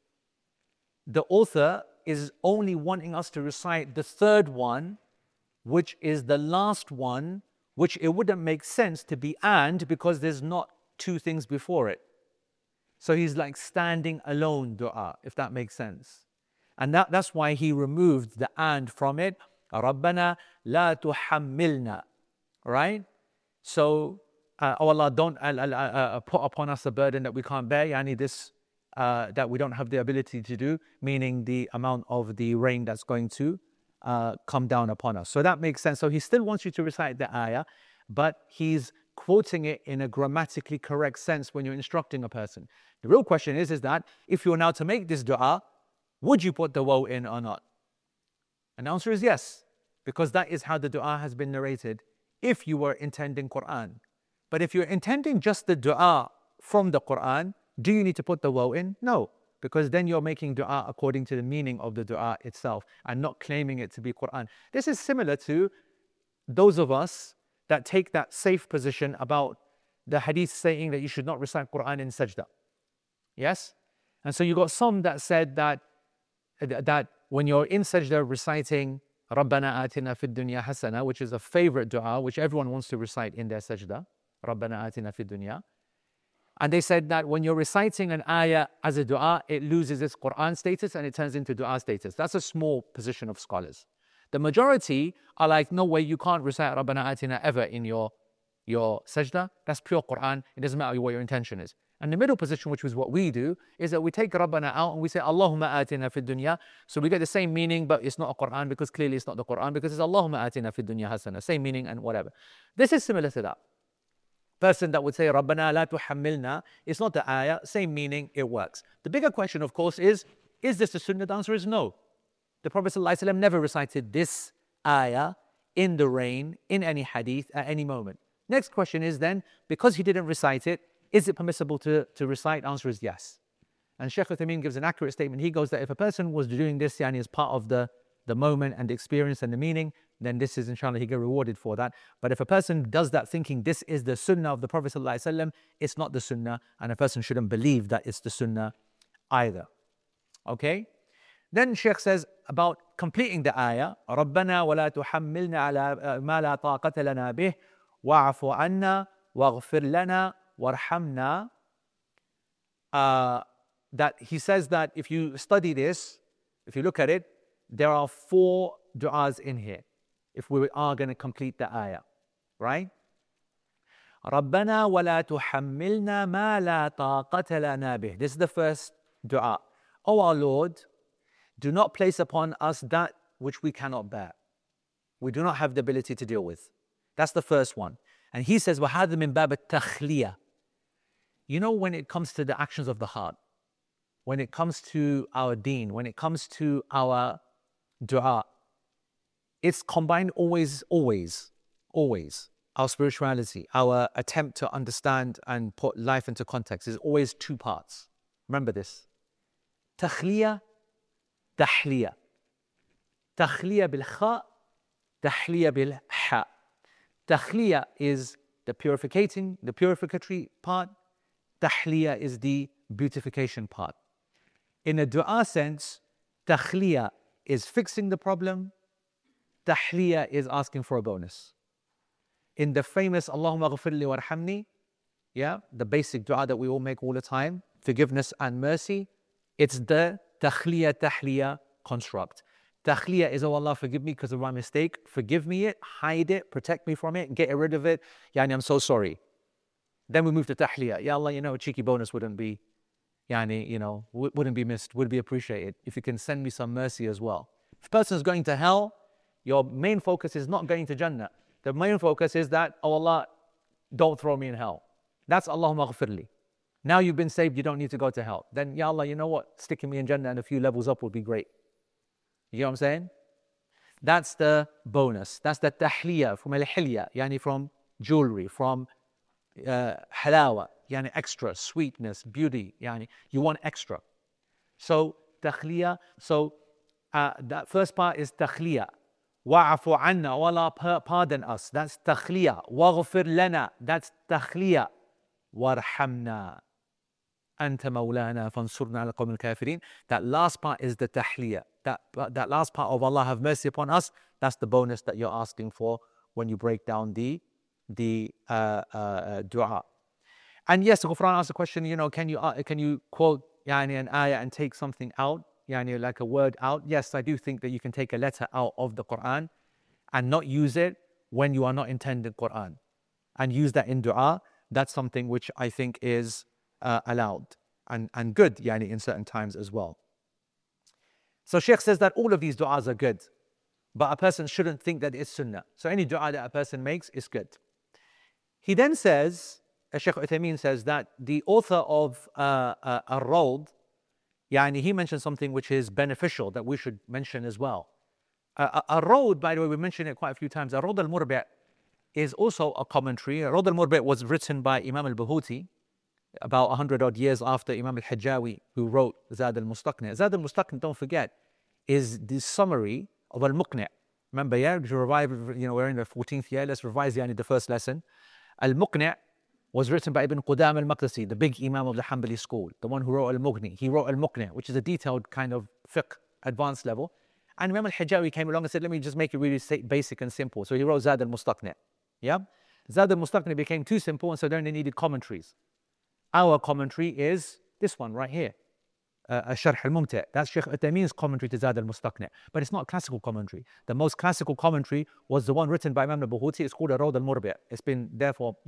the author is only wanting us to recite the 3rd one, which is the last one, which it wouldn't make sense to be and, because there's not 2 things before it. So he's like standing alone dua, if that makes sense. And that's why he removed the and from it. رَبَّنَا لَا تُحَمِّلْنَا. Right? So, oh Allah, don't put upon us a burden that we can't bear. Yani this, that we don't have the ability to do, meaning the amount of the rain that's going to come down upon us. So that makes sense. So he still wants you to recite the ayah, but he's quoting it in a grammatically correct sense when you're instructing a person. The real question is that if you're now to make this dua, would you put the waw in or not? And the answer is yes, because that is how the dua has been narrated if you were intending Quran. But if you're intending just the dua from the Quran, do you need to put the waw in? No, because then you're making dua according to the meaning of the dua itself and not claiming it to be Quran. This is similar to those of us that take that safe position about the hadith saying that you should not recite Quran in sajda. Yes? And so you got some that said that when you're in sajda reciting رَبَّنَا آتِنَا فِي الدُّنْيَا حَسَنَةً, which is a favorite dua, which everyone wants to recite in their sajda, رَبَّنَا آتِنَا فِي الدُّنْيا. And they said that when you're reciting an ayah as a dua, it loses its Quran status and it turns into dua status. That's a small position of scholars. The majority are like, no way, you can't recite Rabbana Atina ever in your sajda. That's pure Quran. It doesn't matter what your intention is. And the middle position, which is what we do, is that we take Rabbana out and we say Allahumma atina fid dunya. So we get the same meaning, but it's not a Quran because clearly it's not the Quran because it's Allahumma atina fid dunya hasana. Same meaning and whatever. This is similar to that. Person that would say Rabbana la tuhammilna, it's not the ayah, same meaning, it works. The bigger question, of course, is this the sunnah? The answer is no. The Prophet ﷺ never recited this ayah in the rain, in any hadith, at any moment. Next question is then, because he didn't recite it, is it permissible to recite? Answer is yes. And Shaykh Uthaymeen gives an accurate statement. He goes that if a person was doing this as part of the moment and the experience and the meaning, then this is, inshallah, he get rewarded for that. But if a person does that thinking this is the sunnah of the Prophet ﷺ, it's not the sunnah, and a person shouldn't believe that it's the sunnah either. Okay? Then Shaykh says about completing the ayah, رَبَّنَا وَلَا تُحَمِّلْنَا عَلَى مَا لَا طَاقَةَ لَنَا بِهِ وَاعْفُ عَنَّا وَاغْفِرْ لَنَا وَارْحَمْنَا. That he says that if you study this, if you look at it, there are 4 du'as in here, if we are going to complete the ayah, right? رَبَّنَا وَلَا تُحَمِّلْنَا مَا لَا طَاقَةَ لَنَا بِهِ. This is the first du'a. O our Lord, do not place upon us that which we cannot bear. We do not have the ability to deal with. That's the first one. And he says, وَهَذَا مِن بَابِ التَّخْلِيَةِ. You know, when it comes to the actions of the heart, when it comes to our deen, when it comes to our dua, it's combined always. Our spirituality, our attempt to understand and put life into context is always 2 parts. Remember this. Takhliya, tahliya. Takhliya bil kha, tahliya bil ha. Takhliya is the purificatory part. Tahliya is the beautification part. In a dua sense, takhliya is fixing the problem. Tahliya is asking for a bonus. In the famous Allahumma ghafirli warhamni, the basic dua that we all make all the time, forgiveness and mercy, it's the takhliya tahliya construct. Takhliya is, oh Allah, forgive me because of my mistake. Forgive me it, hide it, protect me from it, get rid of it. I'm so sorry. Then we move to tahliya. Ya Allah, a cheeky bonus wouldn't be, wouldn't be missed, would be appreciated. If you can send me some mercy as well. If a person is going to hell, your main focus is not going to Jannah. The main focus is that, oh Allah, don't throw me in hell. That's Allahumma ghafirli. Now you've been saved, you don't need to go to hell. Then, Ya Allah, you know what? Sticking me in Jannah and a few levels up would be great. You know what I'm saying? That's the bonus. That's the tahliya from al-hilya, from jewelry, from halawa, extra, sweetness, beauty, you want extra. So, takhliya, that first part is takhliya. wa'afu anna, oh Allah, pardon us. That's takhliya. Waghfir lana. That's takhliya. Warhamna. Anta maulana fansurna ala qawm al-kafirin. That last part is the tahliya. That last part of Allah have mercy upon us, that's the bonus that you're asking for when you break down the dua. And yes, Ghufran asked the question, can you quote an ayah and take something out, like a word out? Yes, I do think that you can take a letter out of the Quran and not use it when you are not intending Quran, and use that in dua. That's something which I think is allowed and good, in certain times as well. So Shaykh says that all of these du'as are good, but a person shouldn't think that it's sunnah. So any du'a that a person makes is good. He then says, Shaykh Uthaymeen says that the author of Ar-Rawd, he mentioned something which is beneficial that we should mention as well. Ar-Rawd, by the way, we mentioned it quite a few times. Ar-Rawd al-Murbi' is also a commentary. Ar-Rawd al-Murbi' was written by Imam al-Buhuti about 100 odd years after Imam al-Hajjawi, who wrote Zad al-Mustaqni'. Zad al-Mustaqni', don't forget, is the summary of al-Muqni'. Remember, to revive, we're in the 14th year, let's revise the first lesson. Al-Muqni' was written by Ibn Qudam al-Maqdisi, the big Imam of the Hanbali school, the one who wrote al-Mughni. He wrote al-Muqni', which is a detailed kind of fiqh, advanced level. And Imam al-Hajjawi came along and said, let me just make it really basic and simple. So he wrote Zad al-Mustaqni'. Zad al-Mustaqni' became too simple, and so then they needed commentaries. Our commentary is this one right here, Sharh al-Mumti'. That's Shaykh Uthaymeen's commentary to Zad al-Mustaqni'. But it's not a classical commentary. The most classical commentary was the one written by Imam al-Buhuti. It's called Ar-Rawd al-Murbi'. It's been there for,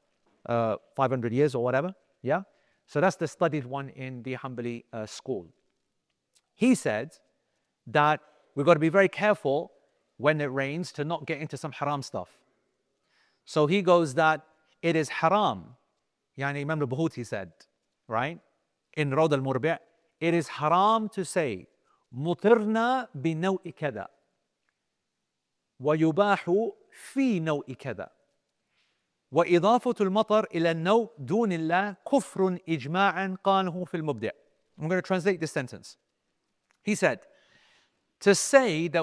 500 years or whatever. So that's the studied one in the Hanbali school. He said that we've got to be very careful when it rains to not get into some haram stuff. So he goes that it is haram. Imam al-Buhuti said, right, in Rawd al-Murbi', it is haram to say mutirna bi naw'i kada wa yubahu fi naw'i kada wa idafatu al-matar ila an-naw' dun Allah kufrun ijma'an qalahu fi al-mubdi'. I'm going to translate this sentence. He said, to say that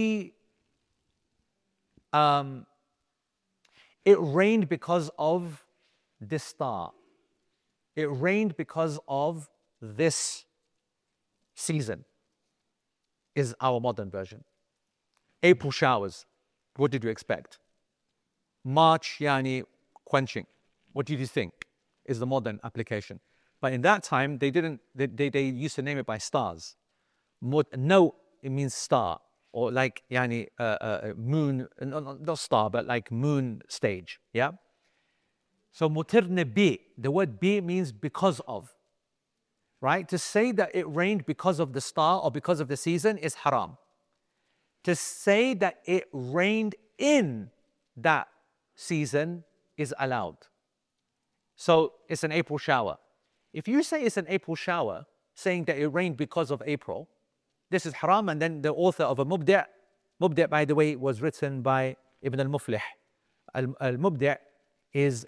it rained because of this star, it rained because of this season, is our modern version. April showers, what did you expect? March, quenching, what did you think is the modern application? But in that time, they used to name it by stars. No, it means star, or like moon, not star, but like moon stage. So mutirna bi, the word bi means because of, right? To say that it rained because of the star or because of the season is haram. To say that it rained in that season is allowed. So it's an April shower. If you say it's an April shower, saying that it rained because of April, this is haram. And then the author of a Mubdi', by the way, was written by Ibn al-Muflih. Al-Mubdi' is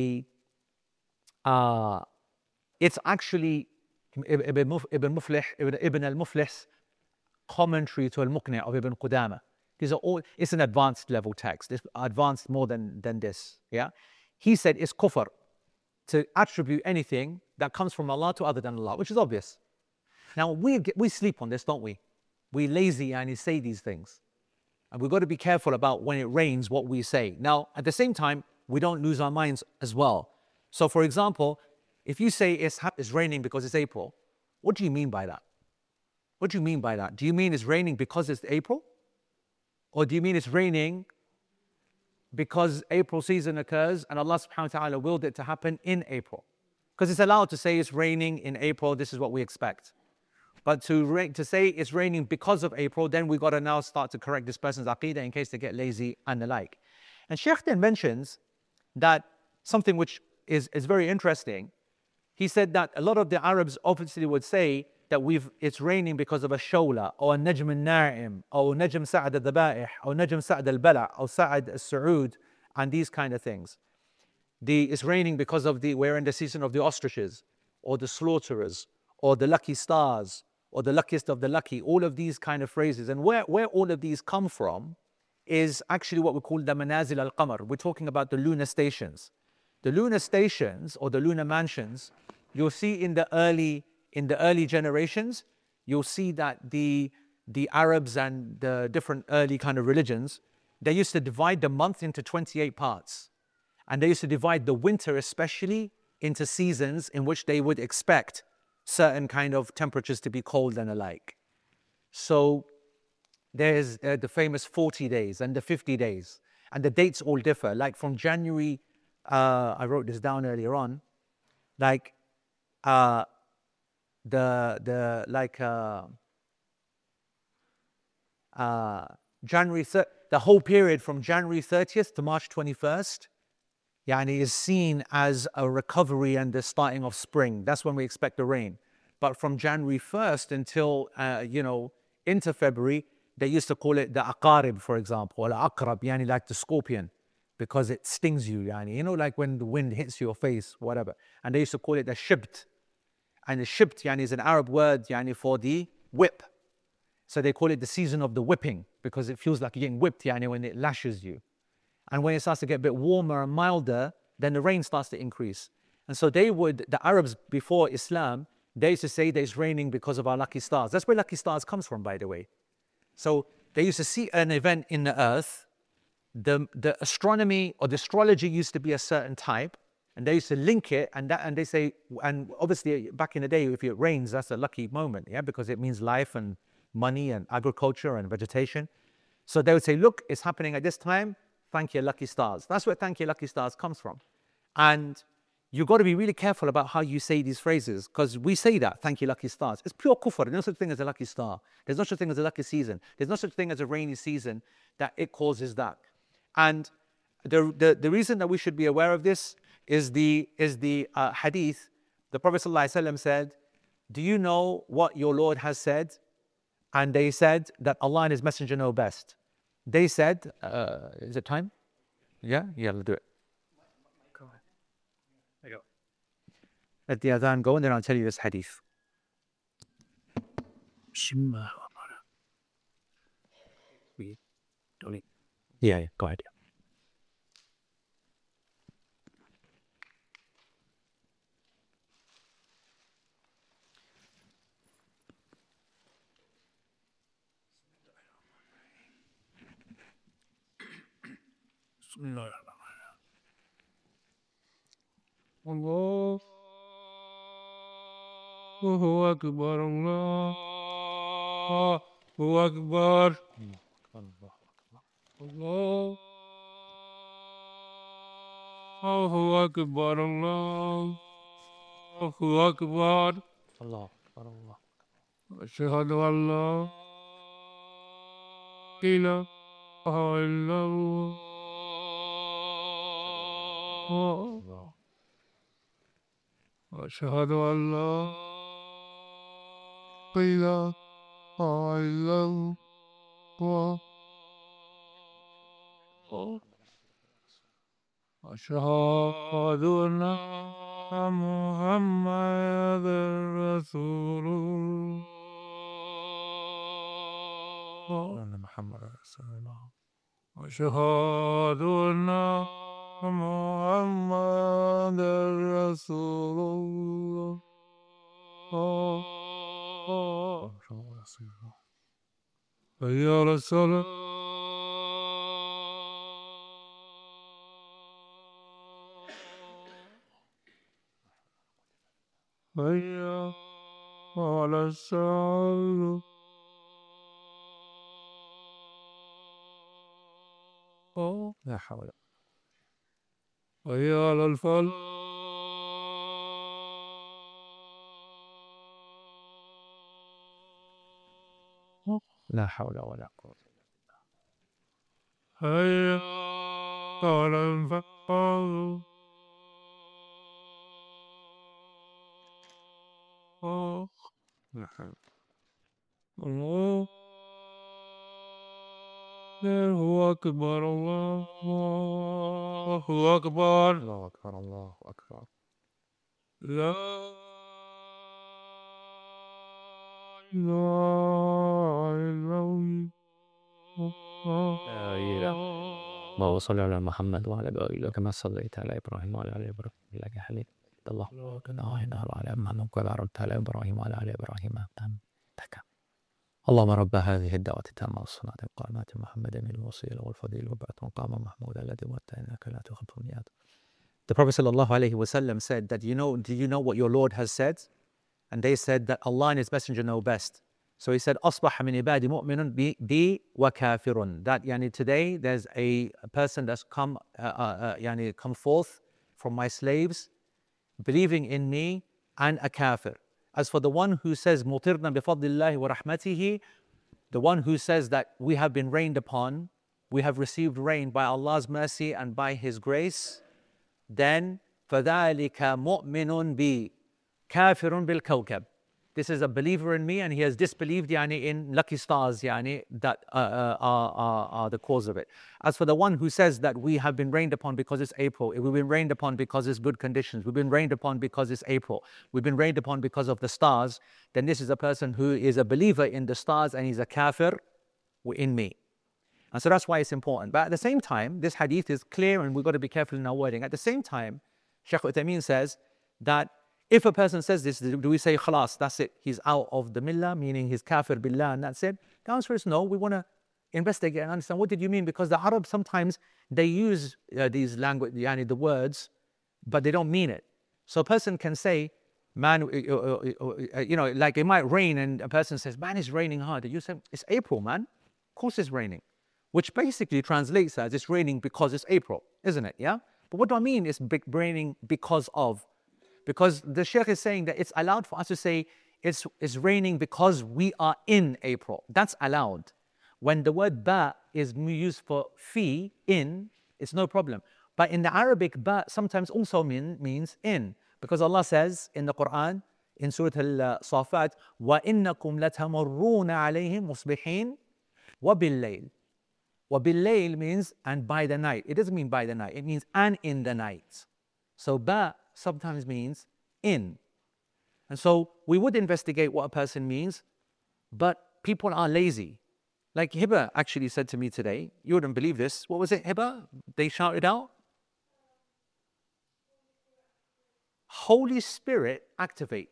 it's actually Ibn al-Muflih's commentary to al-Muqni' of Ibn Qudama. These are all, it's an advanced level text. It's advanced more than this. He said it's kufr to attribute anything that comes from Allah to other than Allah, which is obvious. Now we sleep on this, don't we? We lazy and say these things. And we've got to be careful about when it rains what we say. Now, at the same time, we don't lose our minds as well. So for example, if you say it's raining because it's April, what do you mean by that? What do you mean by that? Do you mean it's raining because it's April? Or do you mean it's raining because April season occurs and Allah subhanahu wa ta'ala willed it to happen in April? Because it's allowed to say it's raining in April, this is what we expect. But to say it's raining because of April, then we've got to now start to correct this person's aqeedah in case they get lazy and the like. And Shaykh then mentions that something which is very interesting. He said that a lot of the Arabs obviously would say that it's raining because of a shawla, or a najm al-na'im, or najm sa'ad al-dhaba'ih, or najm sa'ad al-bala', or sa'ad al-su'ud, and these kind of things. It's raining because we're in the season of the ostriches, or the slaughterers, or the lucky stars, or the luckiest of the lucky, all of these kind of phrases. And where all of these come from is actually what we call the manazil al-qamar. We're talking about the lunar stations. The lunar stations or the lunar mansions, you'll see in the early generations, you'll see that the Arabs and the different early kind of religions, they used to divide the month into 28 parts. And they used to divide the winter especially into seasons in which they would expect certain kind of temperatures to be cold and alike. So there's the famous 40 days and the 50 days. And the dates all differ. Like from January, I wrote this down earlier on, like the whole period from January 30th to March 21st, yani is seen as a recovery and the starting of spring. That's when we expect the rain. But from January 1st until, into February, they used to call it the aqarib, for example, or aqrab, yani like the scorpion, because it stings you, yani, like when the wind hits your face, whatever. And they used to call it the shibt. And the shibt, yani, is an Arab word, yani, for the whip. So they call it the season of the whipping, because it feels like you're getting whipped, yani, when it lashes you. And when it starts to get a bit warmer and milder, then the rain starts to increase. And so the Arabs before Islam, they used to say that it's raining because of our lucky stars. That's where lucky stars comes from, by the way. So they used to see an event in the earth. The astronomy or the astrology used to be a certain type, and they used to link it, and they say, and obviously back in the day, if it rains, that's a lucky moment, yeah, because it means life and money and agriculture and vegetation. So they would say, look, it's happening at this time, thank your lucky stars. That's where thank your lucky stars comes from. And you've got to be really careful about how you say these phrases, because we say that, thank you lucky stars. It's pure kufr. There's no such thing as a lucky star. There's no such thing as a lucky season. There's no such thing as a rainy season that it causes that. And the reason that we should be aware of this is the hadith. The Prophet ﷺ said, do you know what your Lord has said? And they said that Allah and His Messenger know best. They said, is it time? Yeah, let's do it. Go ahead. There you go. Let the adhan go, and then I'll tell you this hadith. We don't need. Yeah, go ahead. Allahu Akbar, Allahu Akbar, Allahu Akbar, Allahu Akbar. Allah Akbar, Allah. Ashhadu an la ilaha illallah. أشهد أن لا إله إلا الله أشهد أن محمدا رسول الله أشهد أن محمدا رسول الله حي على الصلاة حي على الصلاة لا حول. حي على الفلاح لا حول ولا قوة. حي على الفلاح الله أكبر الله أكبر الله أكبر, الله أكبر. لا إله إلا الله اللهم صل على محمد وعلى آل محمد كما صليت على إبراهيم وعلى آل إبراهيم إنك حميد مجيد اللهم بارك على محمد وبارك على إبراهيم وعلى آل إبراهيم إنك اللهم رب هذه الدعوة التامة والصلاة القائمة محمد الوصيل والفضيل وبعث مقام محمود الذي وعدته إنك لا تخلف الميعاد. The Prophet ﷺ said that, do you know what your Lord has said? And they said that Allah and His Messenger know best. So he said, أصبح من عبادي مؤمن بي وكافر. That today there's a person that's come forth from my slaves, believing in me, and a kafir. As for the one who says مطرنا بفضل الله ورحمته, the one who says that we have been rained upon, we have received rain by Allah's mercy and by His grace, then فذلك مؤمن بي كافر بالكوكب. This is a believer in me and he has disbelieved in lucky stars that are the cause of it. As for the one who says that we have been rained upon because it's April, we've been rained upon because it's good conditions, we've been rained upon because it's April, we've been rained upon because of the stars, then this is a person who is a believer in the stars and he's a kafir in me. And so that's why it's important. But at the same time, this hadith is clear and we've got to be careful in our wording. At the same time, Shaykh Uthaymeen says that if a person says this, do we say khalas, that's it, he's out of the millah, meaning he's kafir billah and that's it? The answer is no. We want to investigate and understand what did you mean, because the Arabs sometimes they use these language, the words, but they don't mean it. So a person can say, man, like it might rain and a person says, man, it's raining hard. And you say, it's April, man. Of course it's raining. Which basically translates as it's raining because it's April, isn't it? Yeah? But what do I mean it's raining because of? Because the Shaykh is saying that it's allowed for us to say it's raining because we are in April. That's allowed. When the word ba is used for fi, in, it's no problem. But in the Arabic, ba sometimes also means in. Because Allah says in the Quran, in Surah Al-Safat, وَإِنَّكُمْ لَتَمُرُّونَ عَلَيْهِمْ مُصْبِحِينَ وَبِاللَّيْلِ. وَبِاللَّيْلِ means and by the night. It doesn't mean by the night. It means and in the night. So ba sometimes means in. And so we would investigate what a person means, but people are lazy. Like Hiba actually said to me today, you wouldn't believe this. What was it, Hiba? They shouted out, Holy Spirit activate.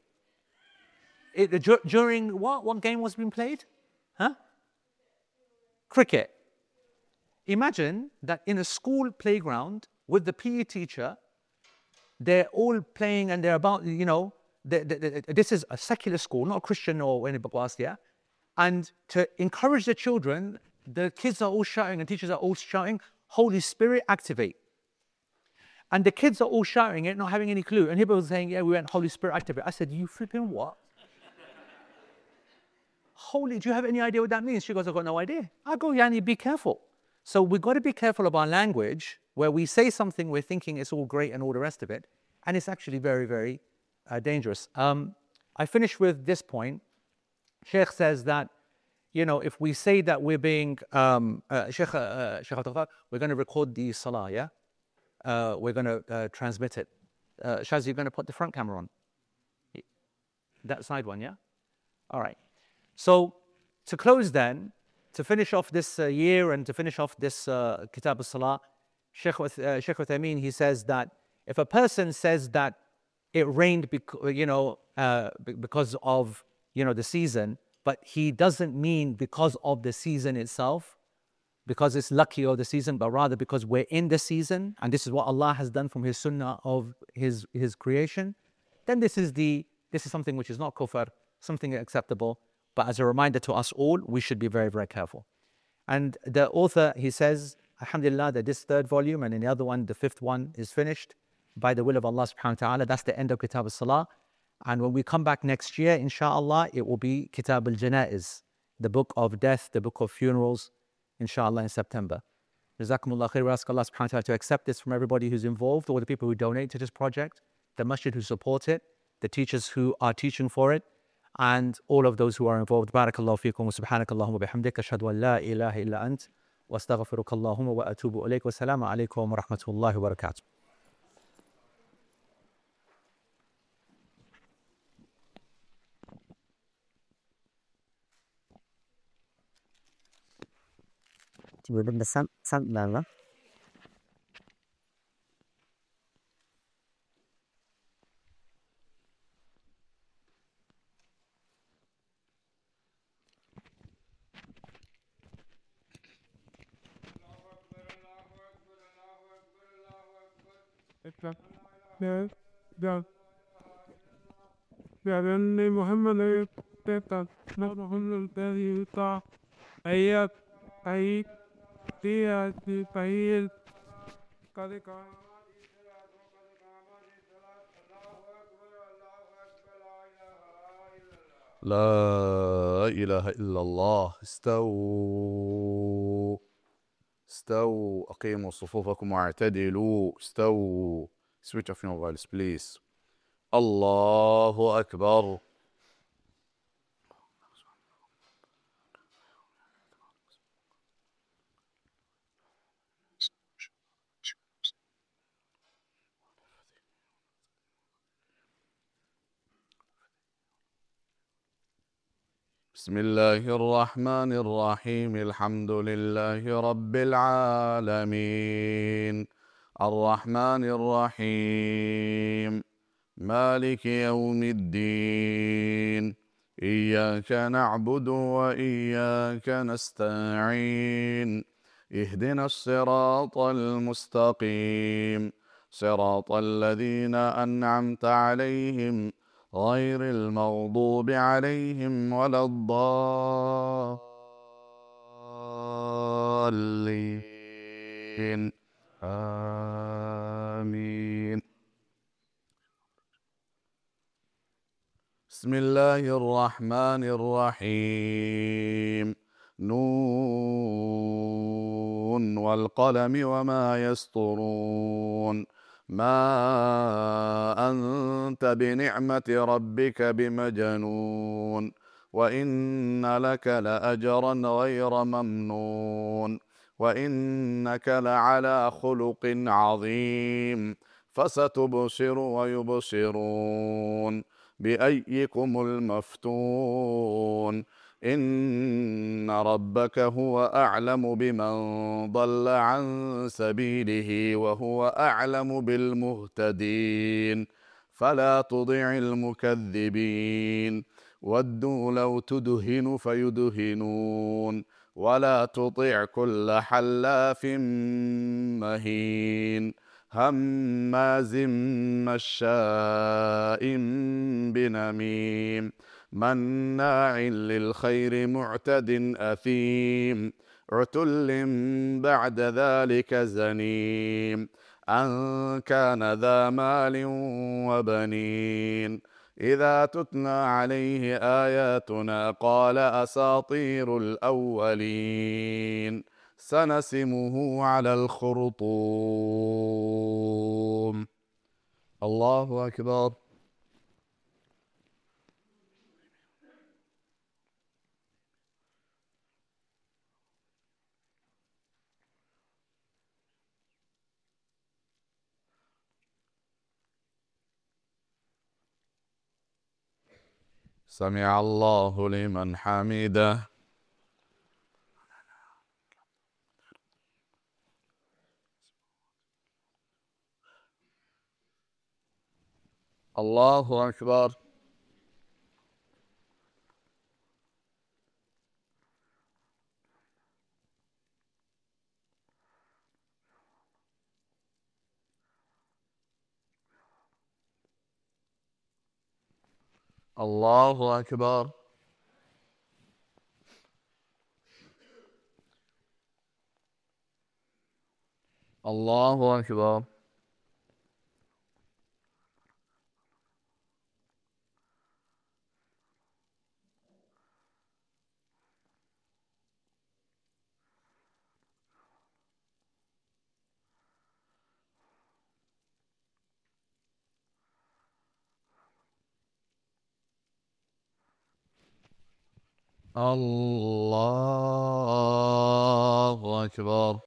During what? What game was being played? Huh? Cricket. Imagine that in a school playground with the PE teacher, they're all playing and they're about, this is a secular school, not a Christian or any bakwas, yeah? And to encourage the children, the kids are all shouting and teachers are all shouting, Holy Spirit, activate. And the kids are all shouting it, not having any clue. And people were saying, yeah, we went Holy Spirit, activate. I said, you flipping what? Do you have any idea what that means? She goes, I've got no idea. I go, Yani, be careful. So we've got to be careful of our language, where we say something, we're thinking it's all great and all the rest of it, and it's actually very, very dangerous. I finish with this point. Sheikh says that, if we say that we're being, Sheikh we're going to record the salah, yeah? We're going to transmit it. Shaz, you're going to put the front camera on? That side one, yeah? All right. So to close then, to finish off this year and to finish off this Kitab al-Salah, Shaykh Uthaymeen, he says that if a person says that it rained because of the season, but he doesn't mean because of the season itself, because it's lucky of the season, but rather because we're in the season, and this is what Allah has done from His Sunnah of His creation, then this is something which is not kufr, something acceptable. But as a reminder to us all, we should be very, very careful. And the author, he says, alhamdulillah, that this third volume and in the other one, the fifth one, is finished by the will of Allah subhanahu wa ta'ala. That's the end of Kitab al-Salah. And when we come back next year, inshallah, it will be Kitab al-Janaiz, the book of death, the book of funerals, inshallah, in September. Jazakumullah khair. We ask Allah subhanahu wa ta'ala to accept this from everybody who's involved, all the people who donate to this project, the masjid who support it, the teachers who are teaching for it, and all of those who are involved. Barakallahu feekum wa subhanakallahumma bihamdika ashhadu an la ilaha illa ant wa astaghfiruka Allahumma wa atubu ilayk wa salamu alaykum wa rahmatullahi wa barakatuh. tiba-tiba sangat. بأن محمد يتقى نحن الذي يطاع أيات أي تياتي فهي قد قام لا إله إلا الله. استووا استووا أقيموا صفوفكم واعتدلوا. استووا. Switch off your mobiles please. الله أكبر. بسم الله الرحمن الرحيم. الحمد لله رب العالمين الرحمن الرحيم مالك يوم الدين إياك نعبد وإياك نستعين اهدنا الصراط المستقيم صراط الذين أنعمت عليهم غير المغضوب عليهم ولا الضالين آمين. بسم الله الرحمن الرحيم نون والقلم وما يسطرون ما أنت بنعمة ربك بمجنون وإن لك لأجرا غير ممنون وإنك لعلى خلق عظيم فستبصر ويبصرون بأيكم المفتون إن ربك هو أعلم بمن ضل عن سبيله وهو أعلم بالمهتدين فلا تطع المكذبين ودوا لو تدهن فيدهنون ولا تطع كل حلاف مهين هماز مشاء بنميم مناع للخير معتد أثيم عتل بعد ذلك زنيم أن كان ذا مال وبنين إذا تتلى عليه آياتنا قال أساطير الأولين سنسمه على الخرطوم. الله أكبر. سمع الله لمن حمده. الله أكبر. الله أكبر. الله أكبر. الله أكبر.